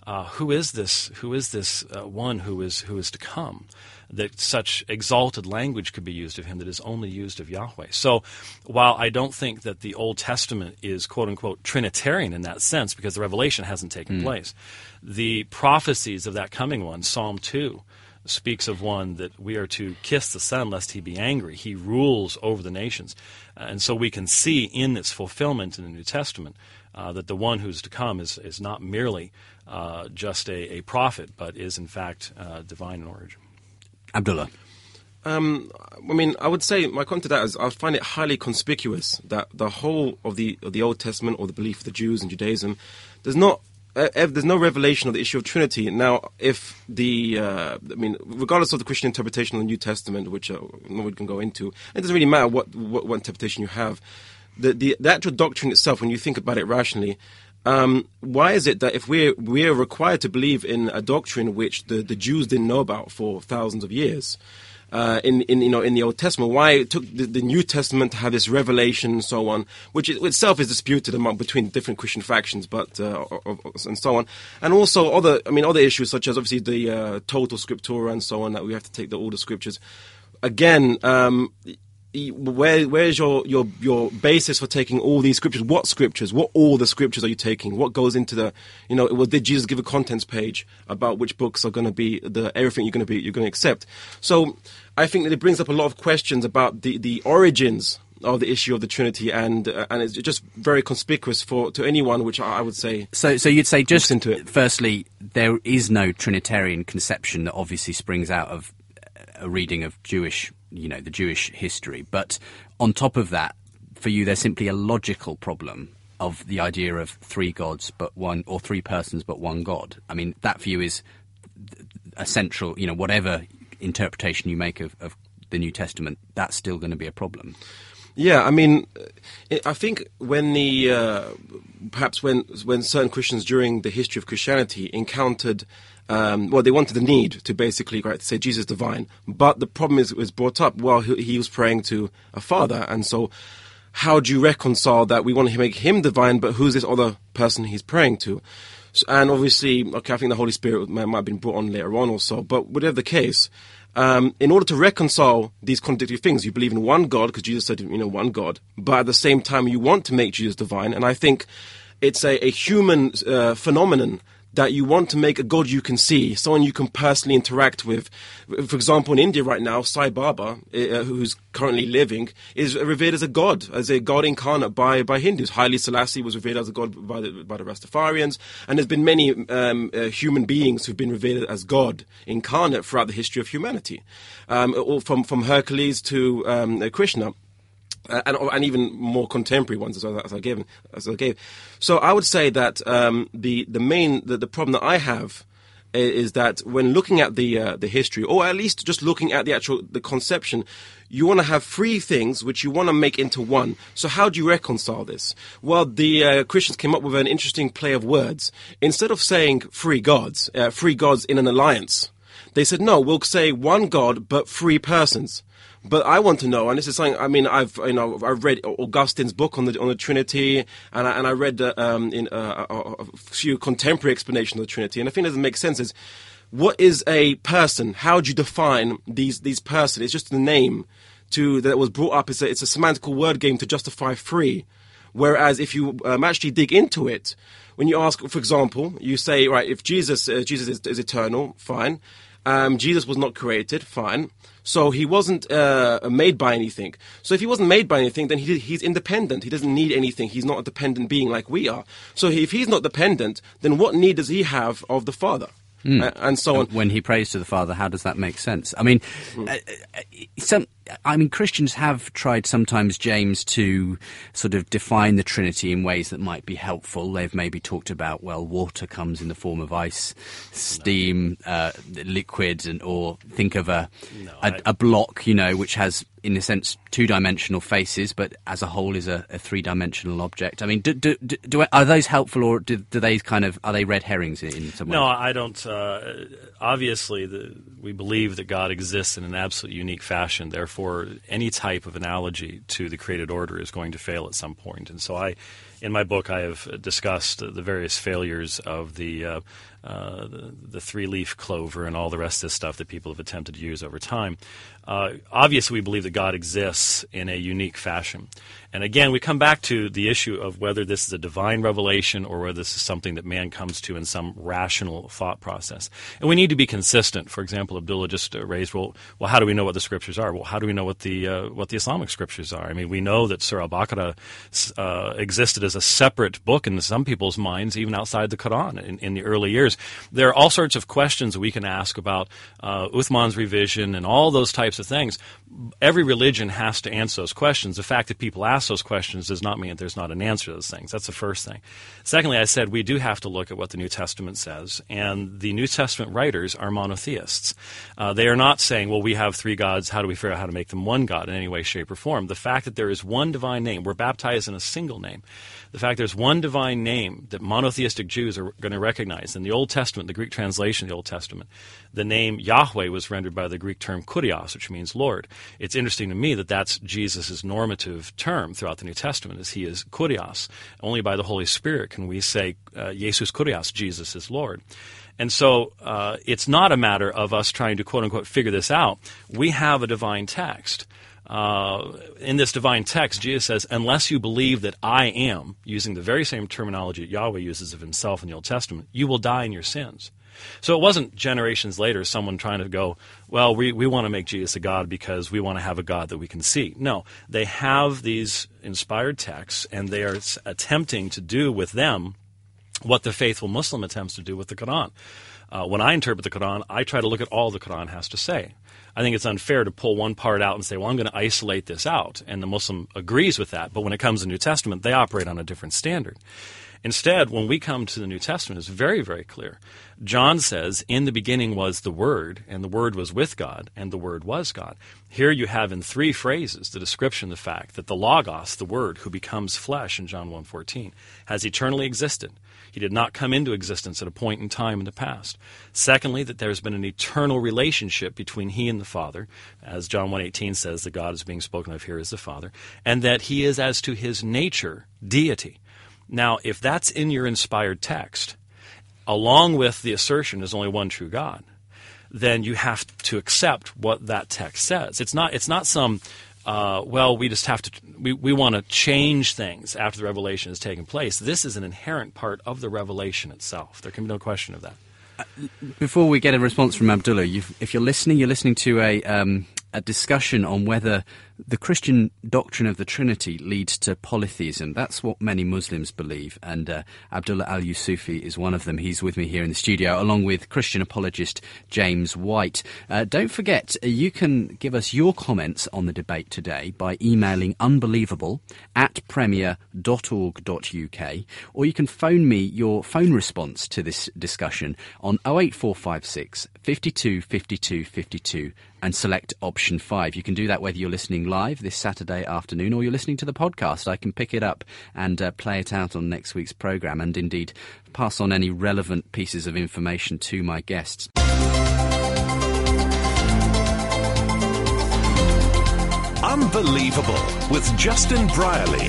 who is this one who is to come, that such exalted language could be used of him that is only used of Yahweh. So while I don't think that the Old Testament is quote-unquote Trinitarian in that sense, because the revelation hasn't taken place, the prophecies of that coming one, Psalm 2, speaks of one that we are to kiss the Son lest he be angry. He rules over the nations. And so we can see in its fulfillment in the New Testament that the one who's to come is not merely just a prophet, but is in fact divine in origin. Abdullah. I mean, I would say my comment to that is I find it highly conspicuous that the whole of the Old Testament, or the belief of the Jews and Judaism, there's no revelation of the issue of Trinity. Now, if regardless of the Christian interpretation of the New Testament, which we can go into, it doesn't really matter what interpretation you have. The actual doctrine itself, when you think about it rationally, why is it that if we're required to believe in a doctrine which the Jews didn't know about for thousands of years, in the Old Testament, why it took the New Testament to have this revelation and so on, which itself is disputed between different Christian factions, but and so on, and also other issues such as obviously the total scriptura and so on, that we have to take all the scriptures. Again, where's your basis for taking all these scriptures? What scriptures? What all the scriptures are you taking? What goes into the, did Jesus give a contents page about which books are going to be everything you're going to accept? So I think that it brings up a lot of questions about the origins of the issue of the Trinity, and it's just very conspicuous to anyone, which I would say. So you'd say just into it. Firstly, there is no Trinitarian conception that obviously springs out of a reading of Jewish, the Jewish history. But on top of that, for you, there's simply a logical problem of the idea of three gods but one, or three persons but one God. I mean, that for you is essential. Whatever interpretation you make of the New Testament, that's still going to be a problem. Yeah, I mean, I think when perhaps when certain Christians during the history of Christianity encountered, they wanted the need to basically say Jesus is divine, but the problem was brought up. Well, he was praying to a father, and so how do you reconcile that? We want to make him divine, but who's this other person he's praying to? And obviously, I think the Holy Spirit might have been brought on later on or so, but whatever the case, in order to reconcile these contradictory things, you believe in one God, because Jesus said, one God, but at the same time you want to make Jesus divine, and I think it's a human phenomenon that you want to make a God you can see, someone you can personally interact with. For example, in India right now, Sai Baba, who's currently living, is revered as a God incarnate by Hindus. Haile Selassie was revered as a God by the Rastafarians, and there's been many human beings who've been revered as God incarnate throughout the history of humanity, from Hercules to Krishna. And even more contemporary ones as I gave. So I would say that the problem that I have is that when looking at the history, or at least just looking at the conception, you want to have three things which you want to make into one. So how do you reconcile this? Well, the Christians came up with an interesting play of words. Instead of saying three gods in an alliance, they said no, we'll say one God but three persons. But I want to know, and this is something. I mean, I've read Augustine's book on the Trinity, and I read a few contemporary explanations of the Trinity, and I think it doesn't make sense. Is what is a person? How do you define these persons? It's just the name that was brought up. It's a semantical word game to justify three. Whereas if you actually dig into it, when you ask, for example, you say, right, if Jesus is eternal, fine. Jesus was not created, fine. So he wasn't made by anything. So if he wasn't made by anything, then he's independent. He doesn't need anything. He's not a dependent being like we are. So if he's not dependent, then what need does he have of the Father? And so on. When he prays to the Father, how does that make sense? I mean, Christians have tried sometimes, James, to sort of define the Trinity in ways that might be helpful. They've maybe talked about, water comes in the form of ice, steam, liquid, or think of a block, which has, in a sense, two-dimensional faces, but as a whole is a three-dimensional object. I mean, are those helpful, or are they red herrings in some way? No, I don't. Obviously, we believe that God exists in an absolute unique fashion. Therefore, any type of analogy to the created order is going to fail at some point. And so I in my book, I have discussed the various failures of the three-leaf clover and all the rest of this stuff that people have attempted to use over time. Obviously, we believe that God exists in a unique fashion. And again, we come back to the issue of whether this is a divine revelation or whether this is something that man comes to in some rational thought process. And we need to be consistent. For example, Abdullah just raised, well, how do we know what the scriptures are? Well, how do we know what the Islamic scriptures are? I mean, we know that Surah Al-Baqarah existed as a separate book in some people's minds, even outside the Quran in the early years. There are all sorts of questions we can ask about Uthman's revision and all those types of things. Every religion has to answer those questions. The fact that people ask those questions does not mean that there's not an answer to those things. That's the first thing. Secondly, I said we do have to look at what the New Testament says, and the New Testament writers are monotheists. They are not saying, well, we have three gods, how do we figure out how to make them one God in any way, shape, or form? The fact that there is one divine name, we're baptized in a single name, the fact there's one divine name that monotheistic Jews are going to recognize. In the Old Testament, the Greek translation of the Old Testament, the name Yahweh was rendered by the Greek term kurios, which means Lord. It's interesting to me that that's Jesus' normative term throughout the New Testament, as he is kurios. Only by the Holy Spirit can we say, Jesus kurios, Jesus is Lord. And so it's not a matter of us trying to, quote-unquote, figure this out. We have a divine text. In this divine text, Jesus says, unless you believe that I am, using the very same terminology that Yahweh uses of himself in the Old Testament, you will die in your sins. So it wasn't generations later someone trying to go, well, we want to make Jesus a God because we want to have a God that we can see. No, they have these inspired texts, and they are attempting to do with them what the faithful Muslim attempts to do with the Quran. When I interpret the Quran, I try to look at all the Quran has to say. I think it's unfair to pull one part out and say, well, I'm going to isolate this out. And the Muslim agrees with that. But when it comes to the New Testament, they operate on a different standard. Instead, when we come to the New Testament, it's very, very clear. John says, in the beginning was the Word, and the Word was with God, and the Word was God. Here you have in three phrases the description of the fact that the Logos, the Word, who becomes flesh in John 1:14, has eternally existed. He did not come into existence at a point in time in the past. Secondly, that there's been an eternal relationship between he and the Father, as John 1:18 says, that God is being spoken of here as the Father, and that he is, as to his nature, deity. Now, if that's in your inspired text, along with the assertion there's only one true God, then you have to accept what that text says. It's not some, well, we just have to, we want to change things after the revelation has taken place. This is an inherent part of the revelation itself. There can be no question of that. Before we get a response from Abdullah, if you're listening to a discussion on whether the Christian doctrine of the Trinity leads to polytheism. That's what many Muslims believe, and Abdullah Al-Yusufi is one of them. He's with me here in the studio, along with Christian apologist James White. Don't forget, you can give us your comments on the debate today by emailing unbelievable@premier.org.uk, or you can phone me your phone response to this discussion on 08456 52 52 52 and select option 5. You can do that whether you're listening live this Saturday afternoon or you're listening to the podcast. I can pick it up and play it out on next week's programme, and indeed pass on any relevant pieces of information to my guests. Unbelievable with Justin Brierley.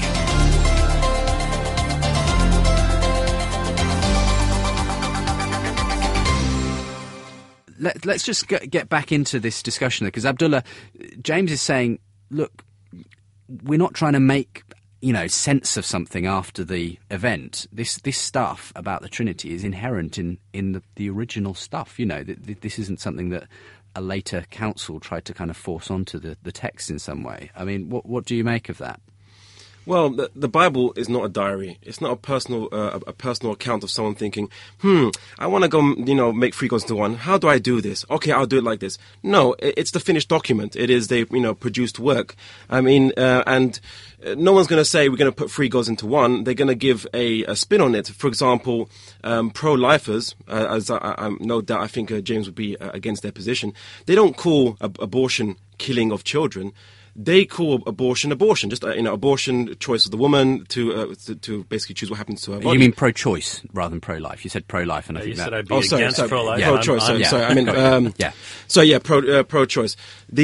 Let's just get back into this discussion, because Abdullah, James is saying, look, we're not trying to make sense of something after the event. This stuff about the Trinity is inherent in the original stuff. This isn't something that a later council tried to kind of force onto the text in some way. I mean, what do you make of that? Well, the Bible is not a diary. It's not a personal account of someone thinking, I want to go, make 3 gods into one. How do I do this? Okay, I'll do it like this. No, it's the finished document. It is the, produced work. I mean, and no one's going to say we're going to put 3 gods into one. They're going to give a spin on it. For example, pro-lifers, as I'm no doubt I think James would be against their position, they don't call abortion killing of children. they call abortion, just abortion, choice of the woman to basically choose what happens to her body. You mean pro-choice rather than pro-life? You said pro-life, and I think you said that. I'd be against pro-life. Yeah. Pro-choice. Sorry, I mean, yeah. So yeah, pro-choice.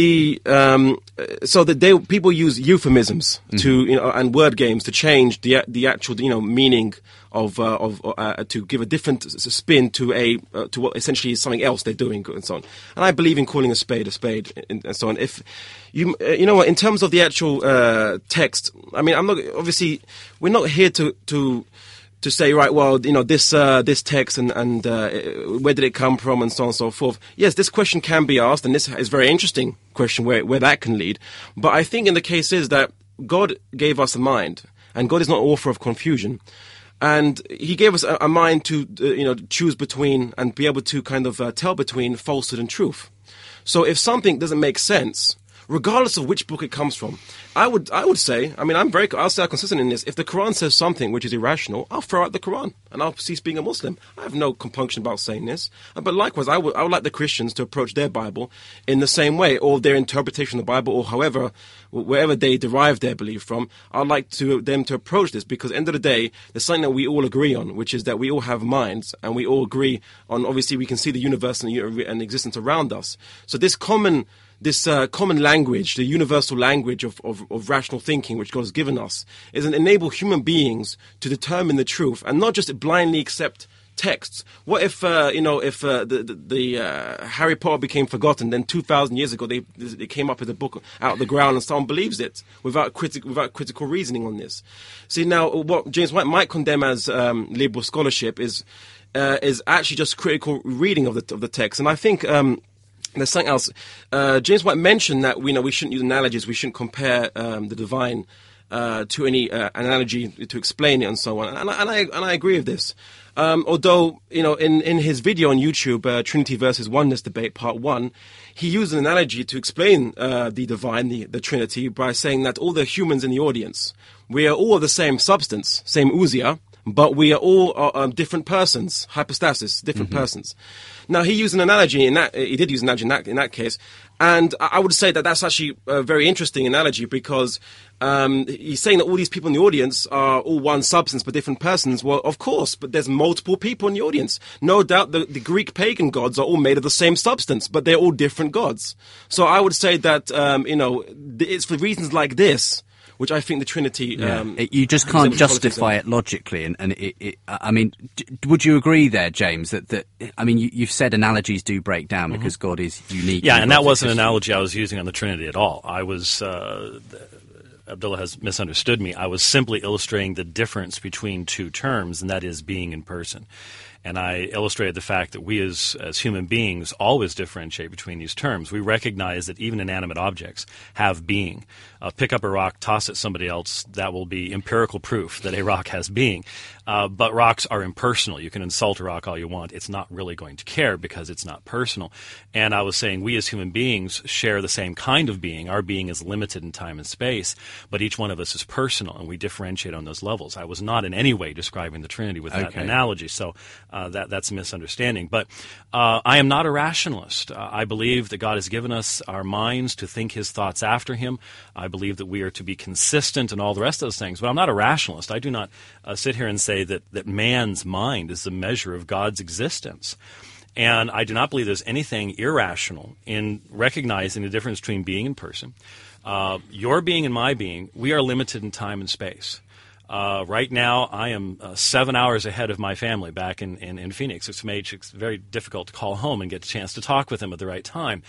People use euphemisms to and word games to change the actual meaning of to give a different spin to what essentially is something else they're doing and so on. And I believe in calling a spade and so on. If you in terms of the actual text, I mean, we're not here to say, right, well, this text and where did it come from and so on and so forth. Yes, this question can be asked, and this is a very interesting question where that can lead. But I think in the case is that God gave us a mind, and God is not author of confusion. And he gave us a mind to, choose between and be able to kind of tell between falsehood and truth. So if something doesn't make sense, regardless of which book it comes from, I would say, I mean, I'll say I'm consistent in this. If the Quran says something which is irrational, I'll throw out the Quran and I'll cease being a Muslim. I have no compunction about saying this. But likewise, I would like the Christians to approach their Bible in the same way, or their interpretation of the Bible, or wherever they derive their belief from. I'd like them to approach this, because at the end of the day, there's something that we all agree on, which is that we all have minds, and we all agree on, obviously, we can see the universe and existence around us. So this common language, the universal language of rational thinking, which God has given us, is an enable human beings to determine the truth and not just blindly accept texts. What if Harry Potter became forgotten? Then 2,000 years ago, they came up with a book out of the ground, and someone believes it without critical reasoning on this. See, now what James White might condemn as liberal scholarship is actually just critical reading of the text, and I think. There's something else. James White mentioned that we shouldn't use analogies. We shouldn't compare the divine to any analogy to explain it and so on. And I agree with this. Although in his video on YouTube, Trinity versus Oneness Debate Part 1, he used an analogy to explain the divine, the Trinity, by saying that all the humans in the audience, we are all the same substance, same ousia, but we are all different persons, hypostasis, different persons. Now, he used an analogy he did use an analogy in that case, and I would say that that's actually a very interesting analogy, because he's saying that all these people in the audience are all one substance but different persons. Well, of course, but there's multiple people in the audience. No doubt the Greek pagan gods are all made of the same substance, but they're all different gods. So I would say that, it's for reasons like this which I think the Trinity... you just can't justify it logically. And I mean, would you agree there, James, that I mean, you've said analogies do break down because God is unique. Yeah, and that wasn't an analogy I was using on the Trinity at all. I was... Abdullah has misunderstood me. I was simply illustrating the difference between two terms, and that is being and person. And I illustrated the fact that we as human beings always differentiate between these terms. We recognize that even inanimate objects have being. Pick up a rock, toss it at somebody else, that will be empirical proof that a rock has being. But rocks are impersonal. You can insult a rock all you want. It's not really going to care because it's not personal. And I was saying we as human beings share the same kind of being. Our being is limited in time and space, but each one of us is personal, and we differentiate on those levels. I was not in any way describing the Trinity with that analogy, so that's a misunderstanding. But I am not a rationalist. I believe that God has given us our minds to think his thoughts after him. I believe that we are to be consistent and all the rest of those things. But I'm not a rationalist. I do not sit here and say that man's mind is the measure of God's existence. And I do not believe there's anything irrational in recognizing the difference between being and person. Your being and my being, we are limited in time and space. Right now, I am 7 hours ahead of my family back in Phoenix. It's very difficult to call home and get a chance to talk with them at the right time.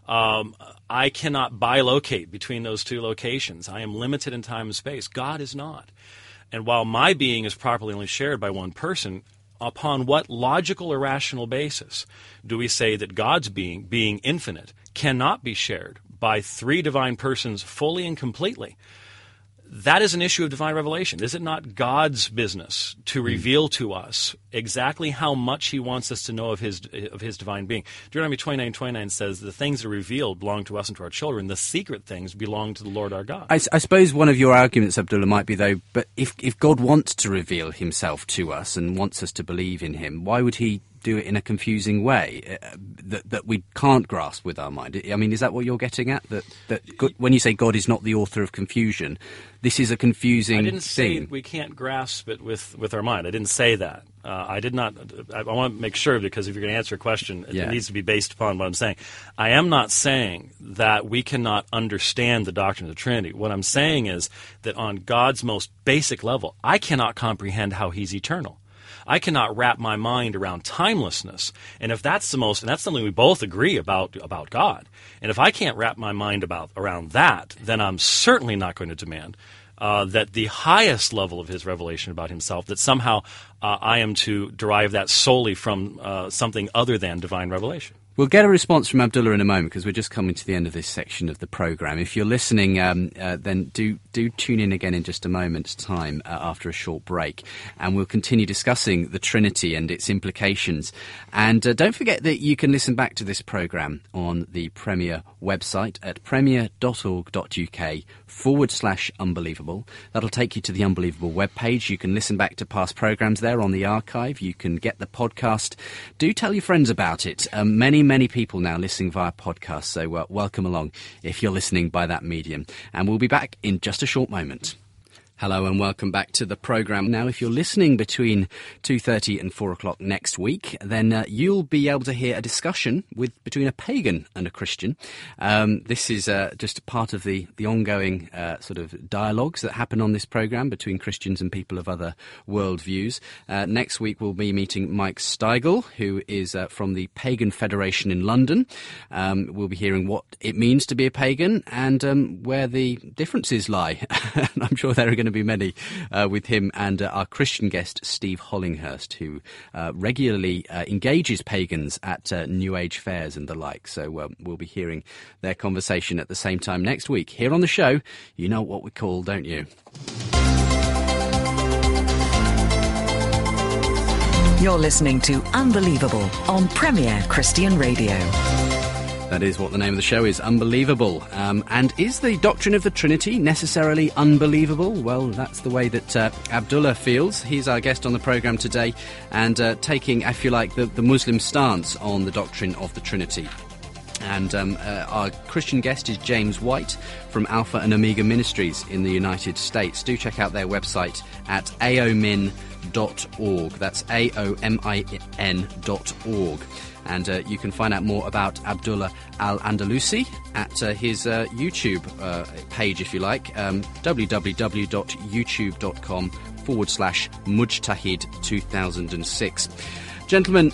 I cannot bilocate between those two locations. I am limited in time and space. God is not. And while my being is properly only shared by one person, upon what logical or rational basis do we say that God's being infinite, cannot be shared by three divine persons fully and completely? That is an issue of divine revelation. Is it not God's business to reveal to us exactly how much he wants us to know of his divine being? Deuteronomy 29:29 says, the things that are revealed belong to us and to our children. The secret things belong to the Lord our God. I suppose one of your arguments, Abdullah, might be, though, but if God wants to reveal himself to us and wants us to believe in him, why would he do it in a confusing way that we can't grasp with our mind. I mean, is that what you're getting at? That when you say God is not the author of confusion, this is a confusing thing. I didn't say we can't grasp it with our mind. I didn't say that. I did not. I want to make sure, because if you're going to answer a question, it needs to be based upon what I'm saying. I am not saying that we cannot understand the doctrine of the Trinity. What I'm saying is that on God's most basic level, I cannot comprehend how He's eternal. I cannot wrap my mind around timelessness. And if that's and that's something we both agree about God. And if I can't wrap my mind around that, then I'm certainly not going to demand that the highest level of His revelation about Himself, that somehow I am to derive that solely from something other than divine revelation. We'll get a response from Abdullah in a moment, because we're just coming to the end of this section of the programme. If you're listening, then do tune in again in just a moment's time after a short break, and we'll continue discussing the Trinity and its implications. And don't forget that you can listen back to this programme on the Premier website at premier.org.uk/unbelievable. That'll take you to the Unbelievable webpage. You can listen back to past programmes there on the archive. You can get the podcast. Do tell your friends about it. Many people now listening via podcast, so welcome along if you're listening by that medium. And we'll be back in just a short moment. Hello and welcome back to the programme. Now, if you're listening between 2:30 and 4 o'clock next week, then you'll be able to hear a discussion between a pagan and a Christian. This is just part of the ongoing sort of dialogues that happen on this programme between Christians and people of other worldviews. Next week we'll be meeting Mike Steigel, who is from the Pagan Federation in London. We'll be hearing what it means to be a pagan and where the differences lie. I'm sure there are going to be many with him and our Christian guest Steve Hollinghurst, who regularly engages pagans at New Age fairs and the like. So we'll be hearing their conversation at the same time next week here on the show. You know what we call, don't you? You're listening to Unbelievable on Premier Christian Radio. That is what the name of the show is, Unbelievable. And is the doctrine of the Trinity necessarily unbelievable? Well, that's the way that Abdullah feels. He's our guest on the programme today, and taking, if you like, the Muslim stance on the doctrine of the Trinity. And our Christian guest is James White from Alpha and Omega Ministries in the United States. Do check out their website at aomin.org. That's aomin.org. And you can find out more about Abdullah Al-Andalusi at his YouTube page, if you like, www.youtube.com/Mujtahid2006. Gentlemen,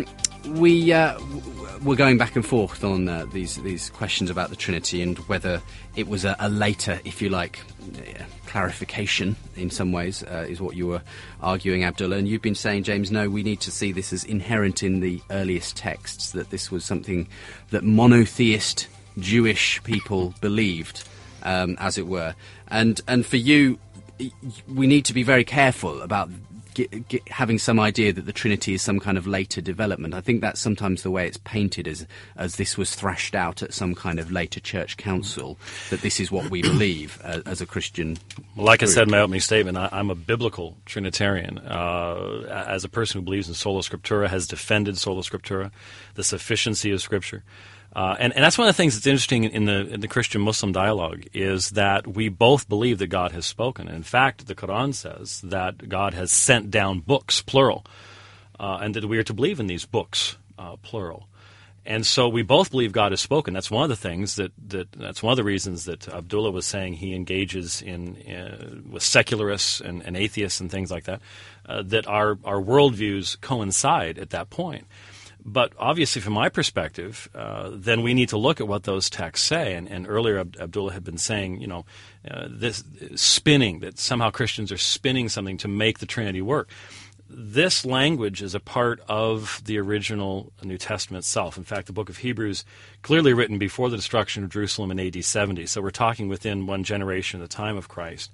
we're going back and forth on these questions about the Trinity and whether it was a later, if you like, clarification in some ways, is what you were arguing, Abdullah. And you've been saying, James, no, we need to see this as inherent in the earliest texts, that this was something that monotheist Jewish people believed, as it were. And for you, we need to be very careful about having some idea that the Trinity is some kind of later development. I think that's sometimes the way it's painted, as this was thrashed out at some kind of later church council, that this is what we believe as a Christian Well, like group. I said in my opening statement, I'm a biblical Trinitarian. As a person who believes in Sola Scriptura, has defended Sola Scriptura, the sufficiency of Scripture. And that's one of the things that's interesting in the Christian-Muslim dialogue, is that we both believe that God has spoken. In fact, the Quran says that God has sent down books, plural, and that we are to believe in these books, plural. And so we both believe God has spoken. That's one of the things that's one of the reasons that Abdullah was saying he engages with secularists and atheists and things like that, that our worldviews coincide at that point. But obviously, from my perspective, then we need to look at what those texts say. And earlier, Abdullah had been saying, this spinning, that somehow Christians are spinning something to make the Trinity work. This language is a part of the original New Testament itself. In fact, the book of Hebrews, clearly written before the destruction of Jerusalem in AD 70. So we're talking within one generation, the time of Christ.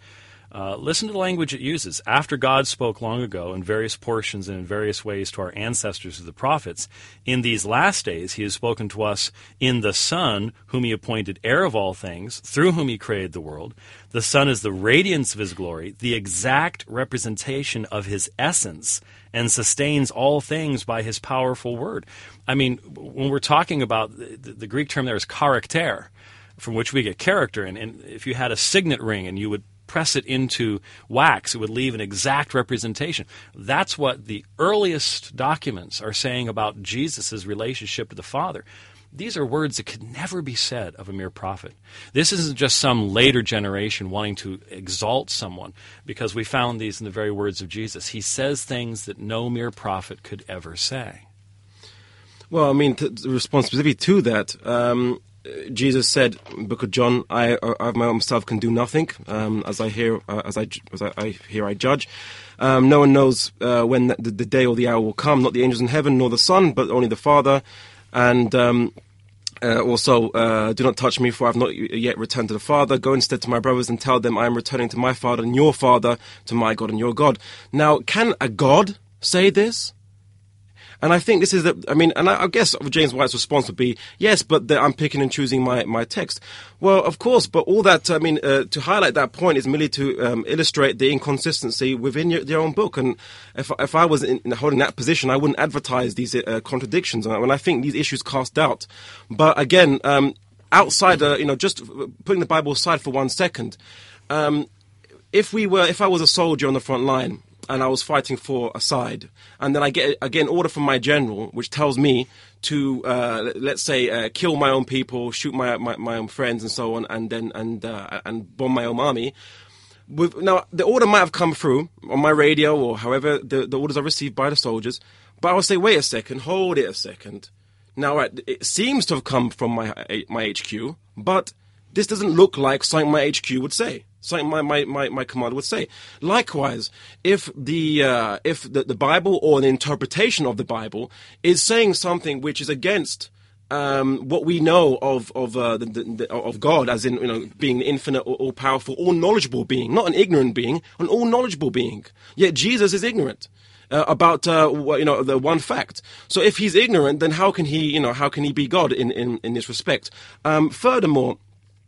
Listen to the language it uses. After God spoke long ago in various portions and in various ways to our ancestors through the prophets, in these last days he has spoken to us in the Son, whom he appointed heir of all things, through whom he created the world. The Son is the radiance of his glory, the exact representation of his essence, and sustains all things by his powerful word. I mean, when we're talking about the Greek term there is charakter, from which we get character. And if you had a signet ring and you would press it into wax, it would leave an exact representation. That's what the earliest documents are saying about Jesus' relationship to the Father. These are words that could never be said of a mere prophet. This isn't just some later generation wanting to exalt someone, because we found these in the very words of Jesus. He says things that no mere prophet could ever say. Well, I mean, to respond specifically to that, Jesus said in the book of John, I of my own self can do nothing. As I hear, I judge. No one knows when the day or the hour will come, not the angels in heaven, nor the Son, but only the Father. And also, do not touch me, for I have not yet returned to the Father. Go instead to my brothers and tell them I am returning to my Father and your Father, to my God and your God. Now, can a God say this? And I think this is and I guess James White's response would be, yes, but I'm picking and choosing my text. Well, of course, but all that, to highlight that point is merely to illustrate the inconsistency within your own book. And if I was holding that position, I wouldn't advertise these contradictions. And I think these issues cast doubt. But again, outside, just putting the Bible aside for 1 second, if I was a soldier on the front line, and I was fighting for a side, and then I get an order from my general, which tells me to, let's say, kill my own people, shoot my own friends, and so on, and then and bomb my own army. Now, the order might have come through on my radio, or however the orders are received by the soldiers, but I would say, wait a second, hold it a second. Now, right, it seems to have come from my HQ, but this doesn't look like something my HQ would say. Something my commander would say. Likewise, if the Bible or an interpretation of the Bible is saying something which is against what we know of God, as in being infinite, all powerful, all knowledgeable being, not an ignorant being, an all knowledgeable being. Yet Jesus is ignorant about the one fact. So if he's ignorant, then how can he be God in this respect? Furthermore,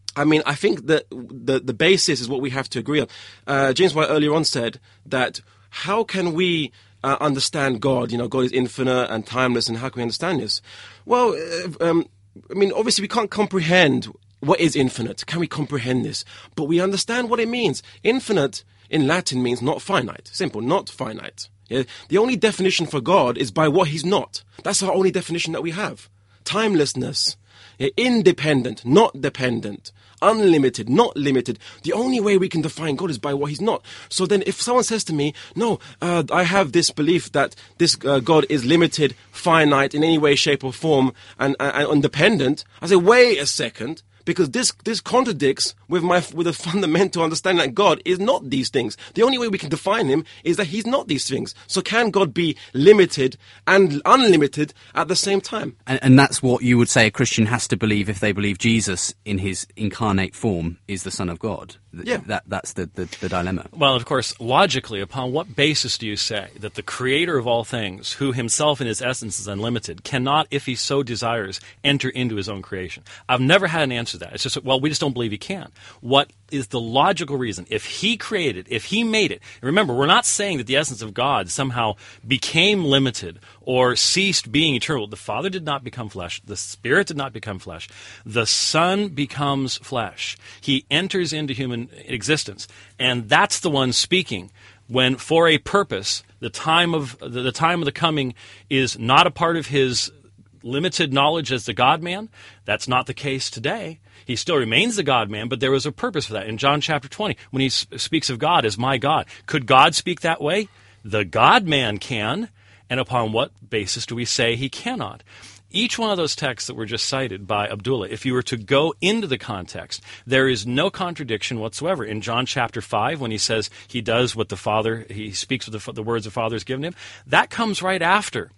I think that the basis is what we have to agree on. James White earlier on said that how can we understand God? God is infinite and timeless, and how can we understand this? Well, obviously we can't comprehend what is infinite. Can we comprehend this? But we understand what it means. Infinite in Latin means not finite. Simple, not finite. Yeah? The only definition for God is by what he's not. That's our only definition that we have. Timelessness. Independent, not dependent. Unlimited, not limited. The only way we can define God is by what he's not. So then if someone says to me, no, I have this belief that this God is limited, finite in any way, shape or form, and independent, I say, wait a second, because this contradicts with a fundamental understanding that God is not these things. The only way we can define him is that he's not these things. So can God be limited and unlimited at the same time? And that's what you would say a Christian has to believe if they believe Jesus in his incarnate form is the Son of God. Yeah. That's the dilemma. Well, of course, logically, upon what basis do you say that the creator of all things, who himself in his essence is unlimited, cannot, if he so desires, enter into his own creation? I've never had an answer to that. It's just, we just don't believe he can. What is the logical reason? If he created, if he made it, and remember, we're not saying that the essence of God somehow became limited or ceased being eternal. The Father did not become flesh. The Spirit did not become flesh. The Son becomes flesh. He enters into human existence, and that's the one speaking when, for a purpose, the time of the coming is not a part of his limited knowledge as the God-man. That's not the case today. He still remains the God-man, but there was a purpose for that. In John chapter 20, when he speaks of God as my God, could God speak that way? The God-man can, and upon what basis do we say he cannot? Each one of those texts that were just cited by Abdullah, if you were to go into the context, there is no contradiction whatsoever. In John chapter 5, when he says he does what the Father, he speaks with the words the Father has given him, that comes right after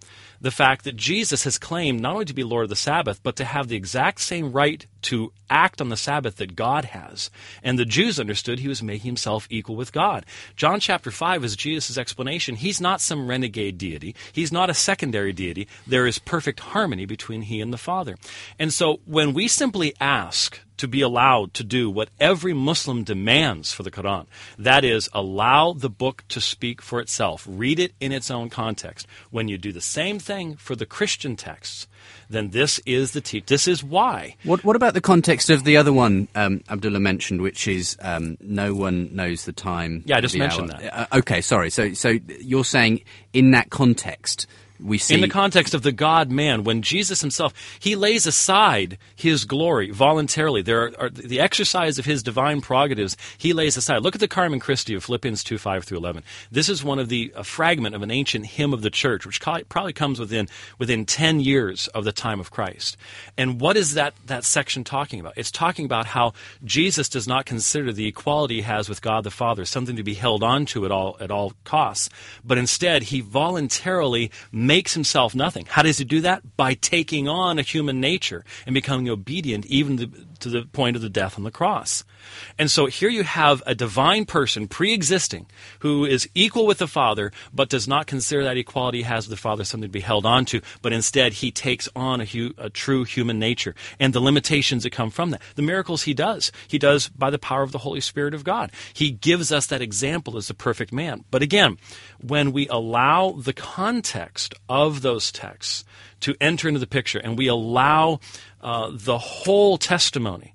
the fact that Jesus has claimed not only to be Lord of the Sabbath, but to have the exact same right to act on the Sabbath that God has. And the Jews understood he was making himself equal with God. John chapter 5 is Jesus' explanation. He's not some renegade deity. He's not a secondary deity. There is perfect harmony between he and the Father. And so when we simply ask to be allowed to do what every Muslim demands for the Quran, that is, allow the book to speak for itself, read it in its own context. When you do the same thing for the Christian texts, then this is this is why. What about the context of the other one Abdullah mentioned, which is no one knows the time? Yeah, I just mentioned that. Okay, sorry. So you're saying in that context, we see... In the context of the God-man, when Jesus himself, he lays aside his glory voluntarily. There are the exercise of his divine prerogatives, he lays aside. Look at the Carmen Christi of Philippians 2, 5 through 11. This is one of a fragment of an ancient hymn of the church, which probably comes within 10 years of the time of Christ. And what is that section talking about? It's talking about how Jesus does not consider the equality he has with God the Father something to be held on to at all costs, but instead he voluntarily makes himself nothing. How does he do that? By taking on a human nature and becoming obedient even to the point of the death on the cross. And so here you have a divine person pre-existing who is equal with the Father, but does not consider that equality he has with the Father something to be held on to, but instead he takes on a true human nature and the limitations that come from that. The miracles he does by the power of the Holy Spirit of God. He gives us that example as the perfect man. But again, when we allow the context of those texts to enter into the picture and we allow the whole testimony,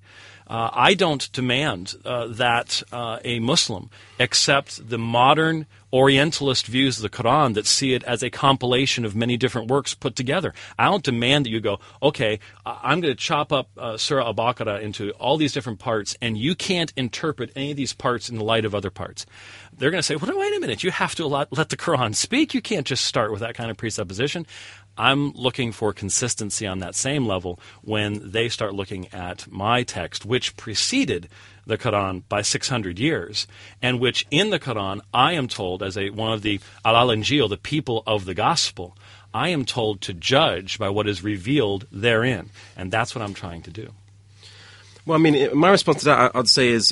I don't demand that a Muslim accept the modern Orientalist views of the Quran that see it as a compilation of many different works put together. I don't demand that you go, okay, I'm going to chop up Surah Al-Baqarah into all these different parts, and you can't interpret any of these parts in the light of other parts. They're going to say, well, wait a minute, you have to let the Quran speak. You can't just start with that kind of presupposition. I'm looking for consistency on that same level when they start looking at my text, which preceded the Quran by 600 years, and which in the Quran I am told, as one of the Al-Injil, the people of the gospel, I am told to judge by what is revealed therein. And that's what I'm trying to do. Well, I mean, my response to that, I'd say, is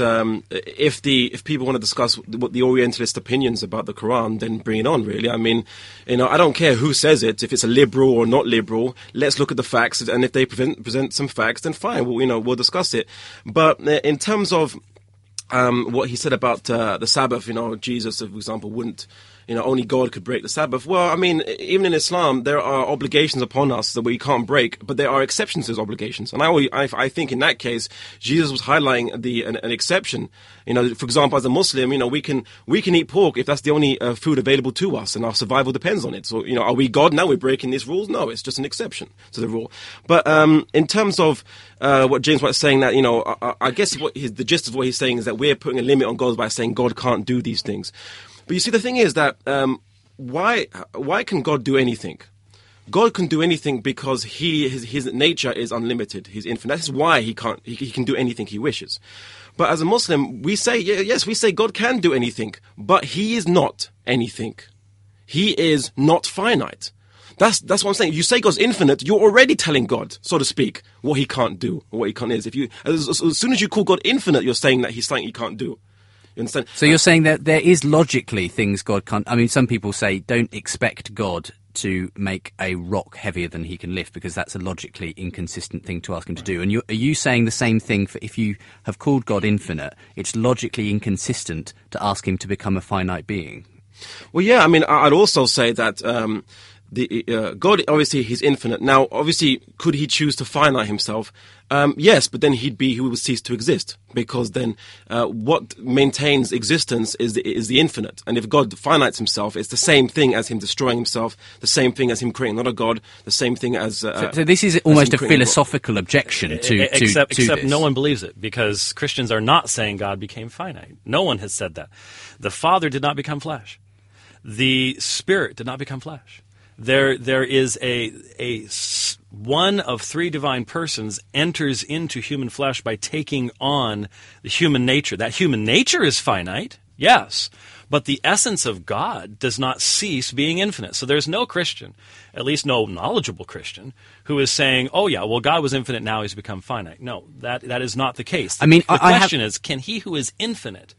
if people want to discuss what the Orientalist opinions about the Quran, then bring it on, really. I mean, I don't care who says it, if it's a liberal or not liberal. Let's look at the facts, and if they present some facts, then fine, we'll discuss it. But in terms of what he said about the Sabbath, Jesus, for example, wouldn't... only God could break the Sabbath. Well, I mean, even in Islam, there are obligations upon us that we can't break, but there are exceptions to those obligations. And I think in that case, Jesus was highlighting an exception. For example, as a Muslim, we can eat pork if that's the only food available to us, and our survival depends on it. So, are we God now? We're breaking these rules? No, it's just an exception to the rule. But in terms of what James White is saying, that I guess the gist of what he's saying is that we're putting a limit on God by saying God can't do these things. But you see, the thing is that why can God do anything? God can do anything because his nature is unlimited. He's infinite. That's why he can do anything he wishes. But as a Muslim, we say, yes, we say God can do anything, but he is not anything. He is not finite. That's what I'm saying. You say God's infinite, you're already telling God, so to speak, what he can't do, or what he can't is. As soon as you call God infinite, you're saying that he's something he can't do. You understand? So you're saying that there is logically things God can't... I mean, some people say don't expect God to make a rock heavier than he can lift because that's a logically inconsistent thing to ask him to do. And are you saying the same thing for if you have called God infinite, it's logically inconsistent to ask him to become a finite being? Well, yeah, I mean, I'd also say that... God, obviously, he's infinite. Now, obviously, could he choose to finite himself? Yes, but then he would cease to exist, because then what maintains existence is the infinite. And if God finites himself, it's the same thing as him destroying himself, the same thing as him creating another God, the same thing as... So this is almost a philosophical objection to except this. No one believes it, because Christians are not saying God became finite. No one has said that. The Father did not become flesh. The Spirit did not become flesh. There is a one of three divine persons enters into human flesh by taking on the human nature. That human nature is finite, yes, But the essence of God does not cease being infinite. So there's no Christian, at least no knowledgeable Christian, who is saying, oh yeah, well, God was infinite, now he's become finite. No, that is not the case. I mean, the question is, can he who is infinite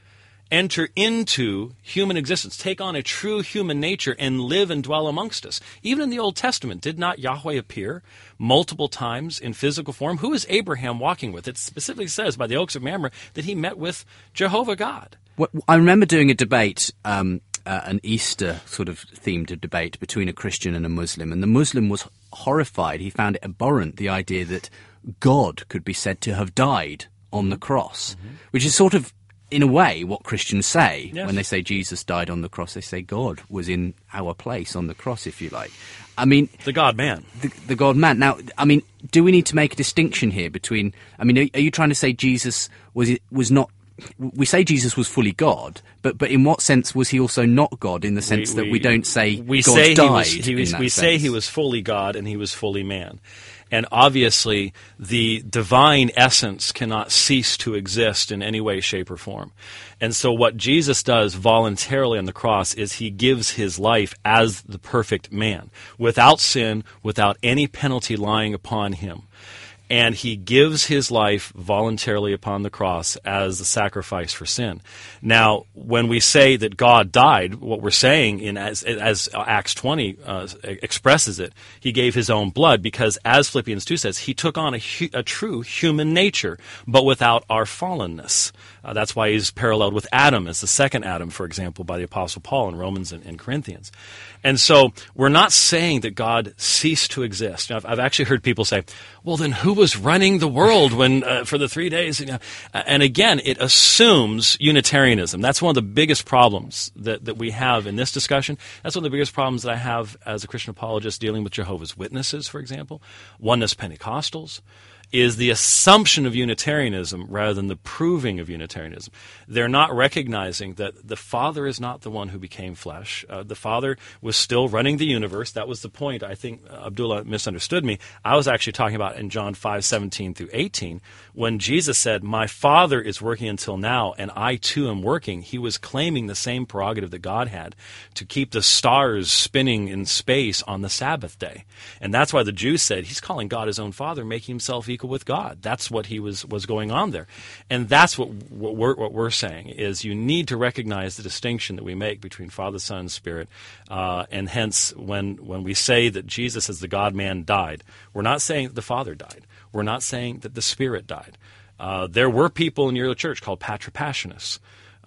enter into human existence, take on a true human nature, and live and dwell amongst us? Even in the Old Testament, did not Yahweh appear multiple times in physical form? Who is Abraham walking with? It specifically says by the oaks of Mamre that he met with Jehovah God. I remember doing a debate, an Easter sort of themed debate between a Christian and a Muslim, and the Muslim was horrified. He found it abhorrent, the idea that God could be said to have died on the cross, which is sort of, in a way, what Christians say. Yes. When they say Jesus died on the cross, they say God was in our place on the cross, if you like. I mean, The God-man. the God-man. Now, I mean, do we need to make a distinction here between... I mean, are you trying to say Jesus was not... We say Jesus was fully God, but in what sense was he also not God, in the sense that we don't say God died? We say he was fully God and he was fully man. And obviously, the divine essence cannot cease to exist in any way, shape, or form. And so what Jesus does voluntarily on the cross is he gives his life as the perfect man, without sin, without any penalty lying upon him. And he gives his life voluntarily upon the cross as the sacrifice for sin. Now, when we say that God died, what we're saying, as Acts 20 expresses it, he gave his own blood because, as Philippians 2 says, he took on a true human nature, but without our fallenness. That's why he's paralleled with Adam as the second Adam, for example, by the Apostle Paul in Romans and Corinthians. And so we're not saying that God ceased to exist. Now, I've actually heard people say, well, then who was running the world when for the 3 days? And again, it assumes Unitarianism. That's one of the biggest problems that we have in this discussion. That's one of the biggest problems that I have as a Christian apologist dealing with Jehovah's Witnesses, for example, Oneness Pentecostals, is the assumption of Unitarianism rather than the proving of Unitarianism. They're not recognizing that the Father is not the one who became flesh. The Father was still running the universe. That was the point. I think Abdullah misunderstood me. I was actually talking about in John 5:17 through 18, when Jesus said, my Father is working until now, and I too am working. He was claiming the same prerogative that God had to keep the stars spinning in space on the Sabbath day. And that's why the Jews said, he's calling God his own Father, making himself equal with God. That's what he was going on there. And that's what we're saying, is you need to recognize the distinction that we make between Father, Son, and Spirit. And hence, when we say that Jesus as the God-man died, we're not saying that the Father died. We're not saying that the Spirit died. There were people in the early church called Patripassionists,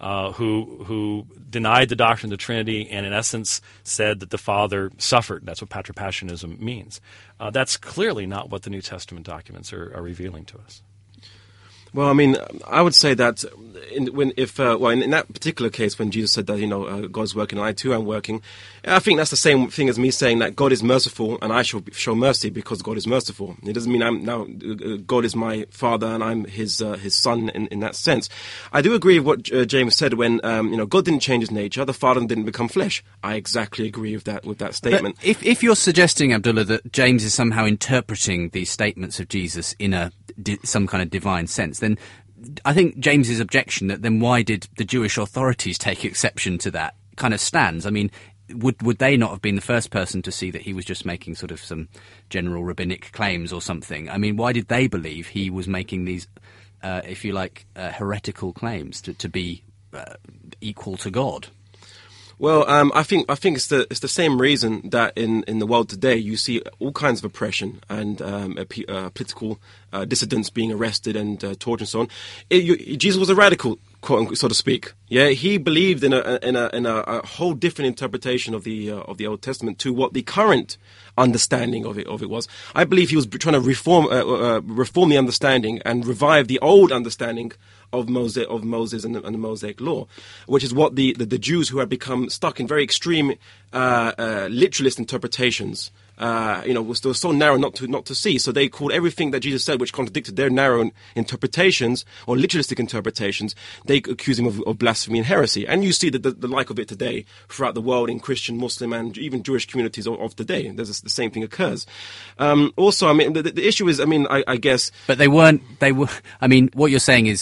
who denied the doctrine of the Trinity and in essence said that the Father suffered. That's what Patripassianism means. That's clearly not what the New Testament documents are revealing to us. Well, I mean, I would say that in that particular case, when Jesus said that, God's working and I too am working, I think that's the same thing as me saying that God is merciful and I shall show mercy because God is merciful. It doesn't mean God is my Father and I'm his son in that sense. I do agree with what James said when God didn't change his nature, the Father didn't become flesh. I exactly agree with that statement. But if you're suggesting, Abdullah, that James is somehow interpreting these statements of Jesus in some kind of divine sense, then I think James's objection that then why did the Jewish authorities take exception to that kind of stands. I mean, would they not have been the first person to see that he was just making sort of some general rabbinic claims or something? I mean, why did they believe he was making these, if you like, heretical claims to be equal to God? Well, I think it's the same reason that in the world today you see all kinds of oppression and political dissidents being arrested and tortured and so on. Jesus was a radical, quote unquote, so to speak. Yeah, he believed in a whole different interpretation of the Old Testament to what the current understanding of it was. I believe he was trying to reform the understanding and revive the old understanding of Moses and the Mosaic law, which is what the Jews who had become stuck in very extreme literalist interpretations, was so narrow not to see. So they called everything that Jesus said, which contradicted their narrow interpretations or literalistic interpretations, they accuse him of blasphemy and heresy. And you see the like of it today throughout the world in Christian, Muslim, and even Jewish communities of today. The same thing occurs. Also, I mean, the issue is, I mean, I guess, but they were. I mean, what you're saying is,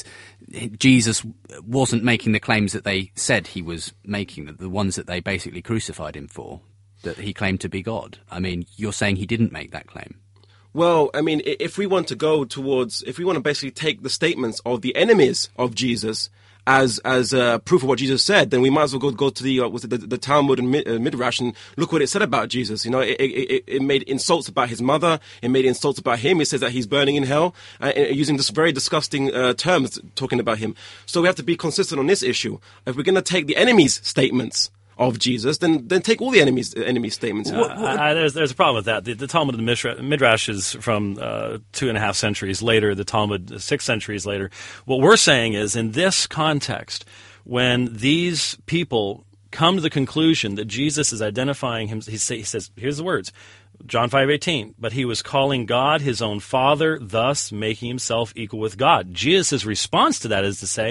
Jesus wasn't making the claims that they said he was making, the ones that they basically crucified him for, that he claimed to be God. I mean, you're saying he didn't make that claim. Well, I mean, if we want to basically take the statements of the enemies of Jesus as proof of what Jesus said, then we might as well go to the Talmud and Midrash and look what it said about Jesus. You know, it made insults about his mother. It made insults about him. It says that he's burning in hell, using this very disgusting terms talking about him. So we have to be consistent on this issue. If we're going to take the enemies' statements of Jesus, then take all the enemy's statements. There's a problem with that. The Talmud and the Midrash is from 2.5 centuries later, the Talmud 6 centuries later. What we're saying is, in this context, when these people come to the conclusion that Jesus is identifying him, he says, here's the words, John 5:18, but he was calling God his own Father, thus making himself equal with God. Jesus' response to that is to say,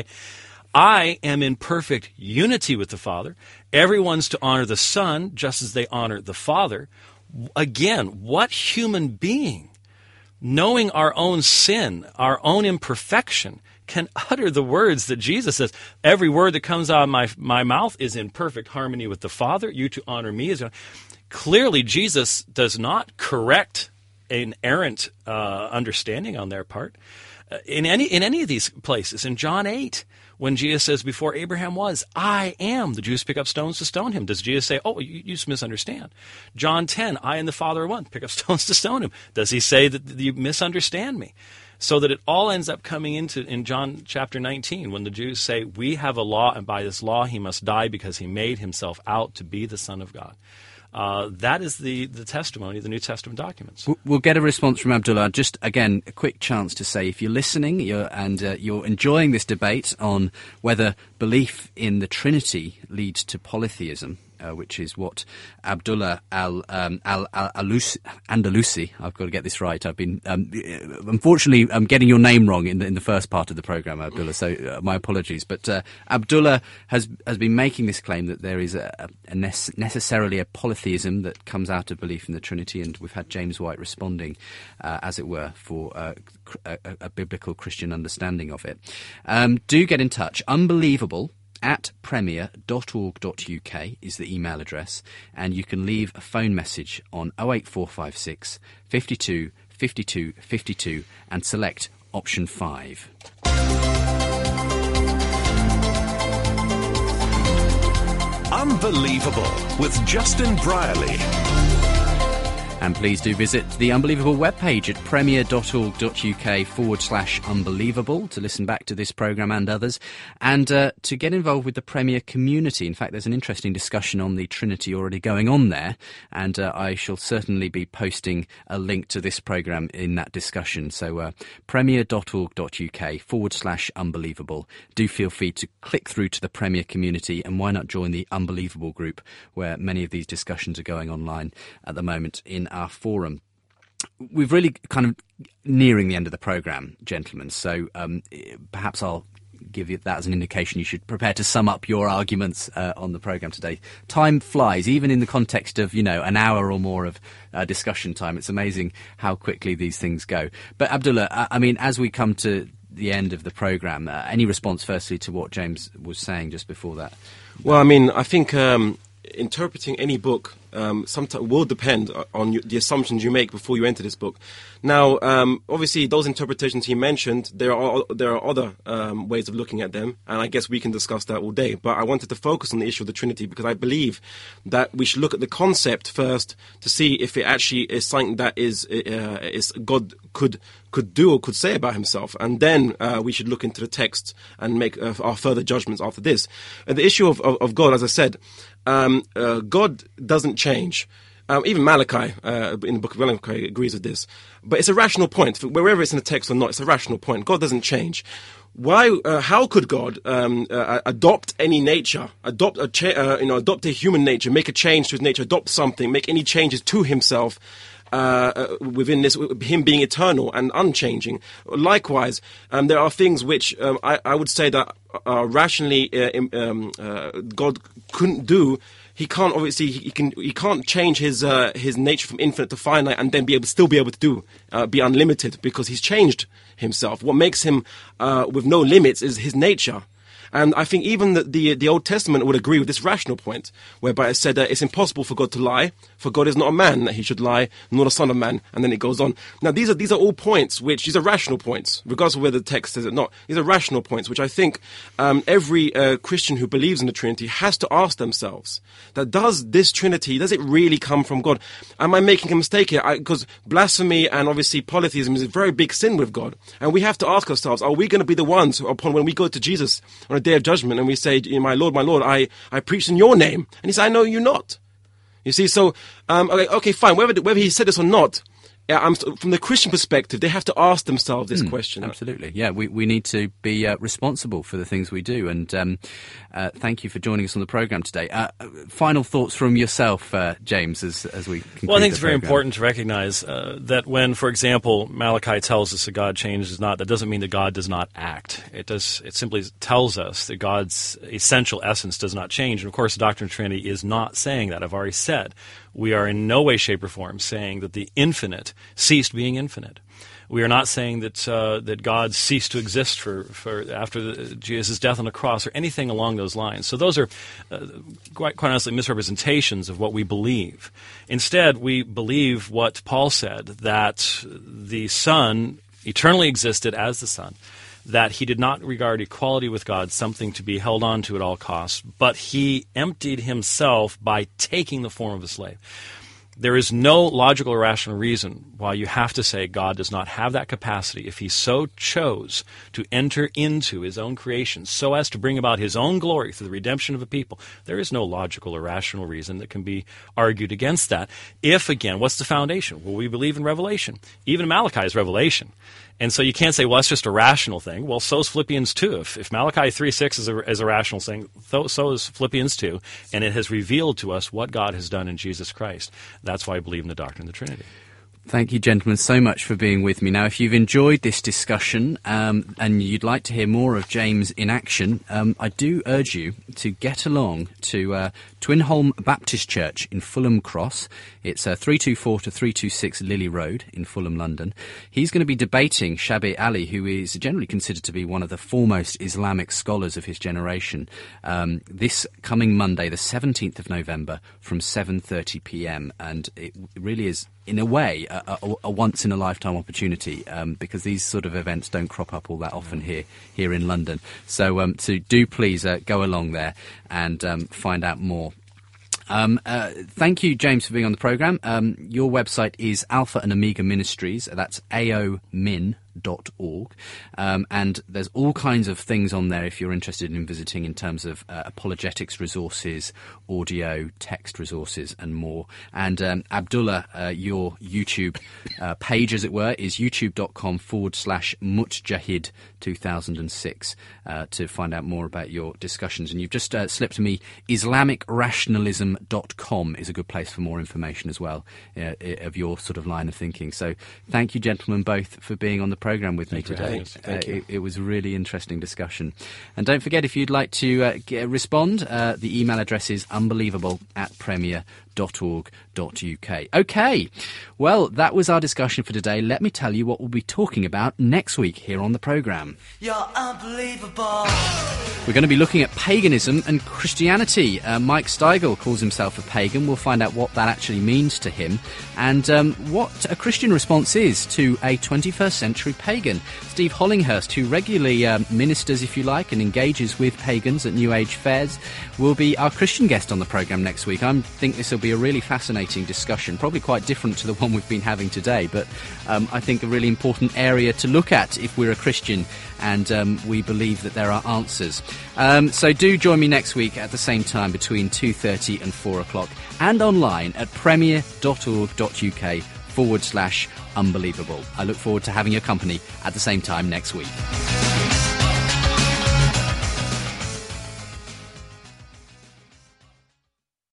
I am in perfect unity with the Father. Everyone's to honor the Son just as they honor the Father. Again, what human being, knowing our own sin, our own imperfection, can utter the words that Jesus says, every word that comes out of my mouth is in perfect harmony with the Father. You to honor me. Clearly, Jesus does not correct an errant understanding on their part. In any of these places, in John 8, when Jesus says, before Abraham was, I am, the Jews pick up stones to stone him. Does Jesus say, oh, you just misunderstand? John 10, I and the Father are one, pick up stones to stone him. Does he say that you misunderstand me? So that it all ends up coming in John chapter 19, when the Jews say, we have a law, and by this law he must die because he made himself out to be the Son of God. That is the testimony of the New Testament documents. We'll get a response from Abdullah. Just, again, a quick chance to say, if you're listening you're enjoying this debate on whether belief in the Trinity leads to polytheism, which is what Abdullah Andalusi, I've got to get this right. I've been, unfortunately, I'm getting your name wrong in the first part of the programme, Abdullah, so my apologies. But Abdullah has been making this claim that there is necessarily a polytheism that comes out of belief in the Trinity, and we've had James White responding, as it were, for a biblical Christian understanding of it. Do get in touch. Unbelievable@premier.org.uk is the email address, and you can leave a phone message on 08456 52 52 52 and select option 5. Unbelievable with Justin Brierley. And please do visit the Unbelievable webpage at premier.org.uk/unbelievable to listen back to this programme and others, and to get involved with the Premier community. In fact, there's an interesting discussion on the Trinity already going on there, and I shall certainly be posting a link to this programme in that discussion. So premier.org.uk/unbelievable. Do feel free to click through to the Premier community, and why not join the Unbelievable group, where many of these discussions are going online at the moment in our forum. We've really kind of nearing the end of the programme, gentlemen, so perhaps I'll give you that as an indication you should prepare to sum up your arguments on the programme today. Time flies, even in the context of, an hour or more of discussion time. It's amazing how quickly these things go. But Abdullah, I mean, as we come to the end of the programme, any response firstly to what James was saying just before that? Well, I mean, I think interpreting any book sometimes will depend on the assumptions you make before you enter this book. Now, obviously, those interpretations he mentioned, there are other ways of looking at them, and I guess we can discuss that all day. But I wanted to focus on the issue of the Trinity because I believe that we should look at the concept first to see if it actually is something that is God could do or could say about himself, and then we should look into the text and make our further judgments after this. The issue of God, as I said, God doesn't change. Even Malachi, in the book of Malachi, agrees with this. But it's a rational point. Wherever it's in the text or not, it's a rational point. God doesn't change. Why? How could God adopt any nature, adopt a human nature, make a change to his nature, adopt something, make any changes to himself within this, him being eternal and unchanging? Likewise, there are things which I would say that rationally God couldn't do he can't obviously he can't change his nature from infinite to finite and then still be able to be unlimited, because he's changed himself. What makes him with no limits is his nature. And I think even the Old Testament would agree with this rational point, whereby it said that it's impossible for God to lie, for God is not a man that he should lie, nor a son of man, and then it goes on. Now, these are all points these are rational points, regardless of whether the text says it or not. These are rational points, which I think every Christian who believes in the Trinity has to ask themselves, that does this Trinity, does it really come from God? Am I making a mistake here? Because blasphemy and obviously polytheism is a very big sin with God. And we have to ask ourselves, are we going to be the ones when we go to Jesus on a day of judgment and we say, my Lord, I preached in your name. And he said, I know you not. You see, so, okay, fine, whether he said this or not, from the Christian perspective, they have to ask themselves this question. Absolutely. Yeah, we need to be responsible for the things we do. And thank you for joining us on the programme today. Final thoughts from yourself, James, as we conclude. Well, I think it's very important to recognize that when, for example, Malachi tells us that God changes not, that doesn't mean that God does not act. It simply tells us that God's essential essence does not change. And, of course, the doctrine of Trinity is not saying that. I've already said we are in no way, shape, or form saying that the infinite ceased being infinite. We are not saying that God ceased to exist for after Jesus' death on the cross or anything along those lines. So those are quite honestly misrepresentations of what we believe. Instead, we believe what Paul said, that the Son eternally existed as the Son, that he did not regard equality with God something to be held on to at all costs, but he emptied himself by taking the form of a slave. There is no logical or rational reason why you have to say God does not have that capacity if he so chose to enter into his own creation so as to bring about his own glory through the redemption of a people. There is no logical or rational reason that can be argued against that. If, again, what's the foundation? Well, we believe in revelation. Even Malachi is revelation. And so you can't say, well, that's just a rational thing. Well, so is Philippians 2. If Malachi 3:6 is a rational thing, so is Philippians 2. And it has revealed to us what God has done in Jesus Christ. That's why I believe in the doctrine of the Trinity. Thank you, gentlemen, so much for being with me. Now, if you've enjoyed this discussion and you'd like to hear more of James in action, I do urge you to get along to Twinholm Baptist Church in Fulham Cross. It's 324 to 326 Lily Road in Fulham, London. He's going to be debating Shabir Ali, who is generally considered to be one of the foremost Islamic scholars of his generation, this coming Monday, the 17th of November, from 7:30 p.m. And it really is, in a way, a once-in-a-lifetime opportunity, because these sort of events don't crop up all that often here in London. So do please go along there and find out more. Thank you, James, for being on the programme. Your website is Alpha and Omega Ministries. That's aomin.org. And there's all kinds of things on there if you're interested in visiting, in terms of apologetics resources, audio, text resources, and more. And Abdullah, your YouTube page, as it were, is youtube.com/Mutjahid2006 to find out more about your discussions. And you've just slipped me IslamicRationalism.com is a good place for more information as well of your sort of line of thinking. So thank you, gentlemen, both, for being on the programme with me today. Thank you. It was a really interesting discussion. And don't forget, if you'd like to respond, the email address is unbelievable@premier.org.uk. Okay, well, that was our discussion for today. Let me tell you what we'll be talking about next week here on the programme. You're unbelievable. We're going to be looking at paganism and Christianity. Mike Steigel calls himself a pagan. We'll find out what that actually means to him, and what a Christian response is to a 21st century pagan. Steve Hollinghurst, who regularly ministers, if you like, and engages with pagans at New Age fairs, will be our Christian guest on the programme next week. I think this will be a really fascinating discussion, probably quite different to the one we've been having today, but I think a really important area to look at if we're a Christian and we believe that there are answers. So do join me next week at the same time between 2:30 and 4 o'clock, and online at premier.org.uk/unbelievable. I look forward to having your company at the same time next week.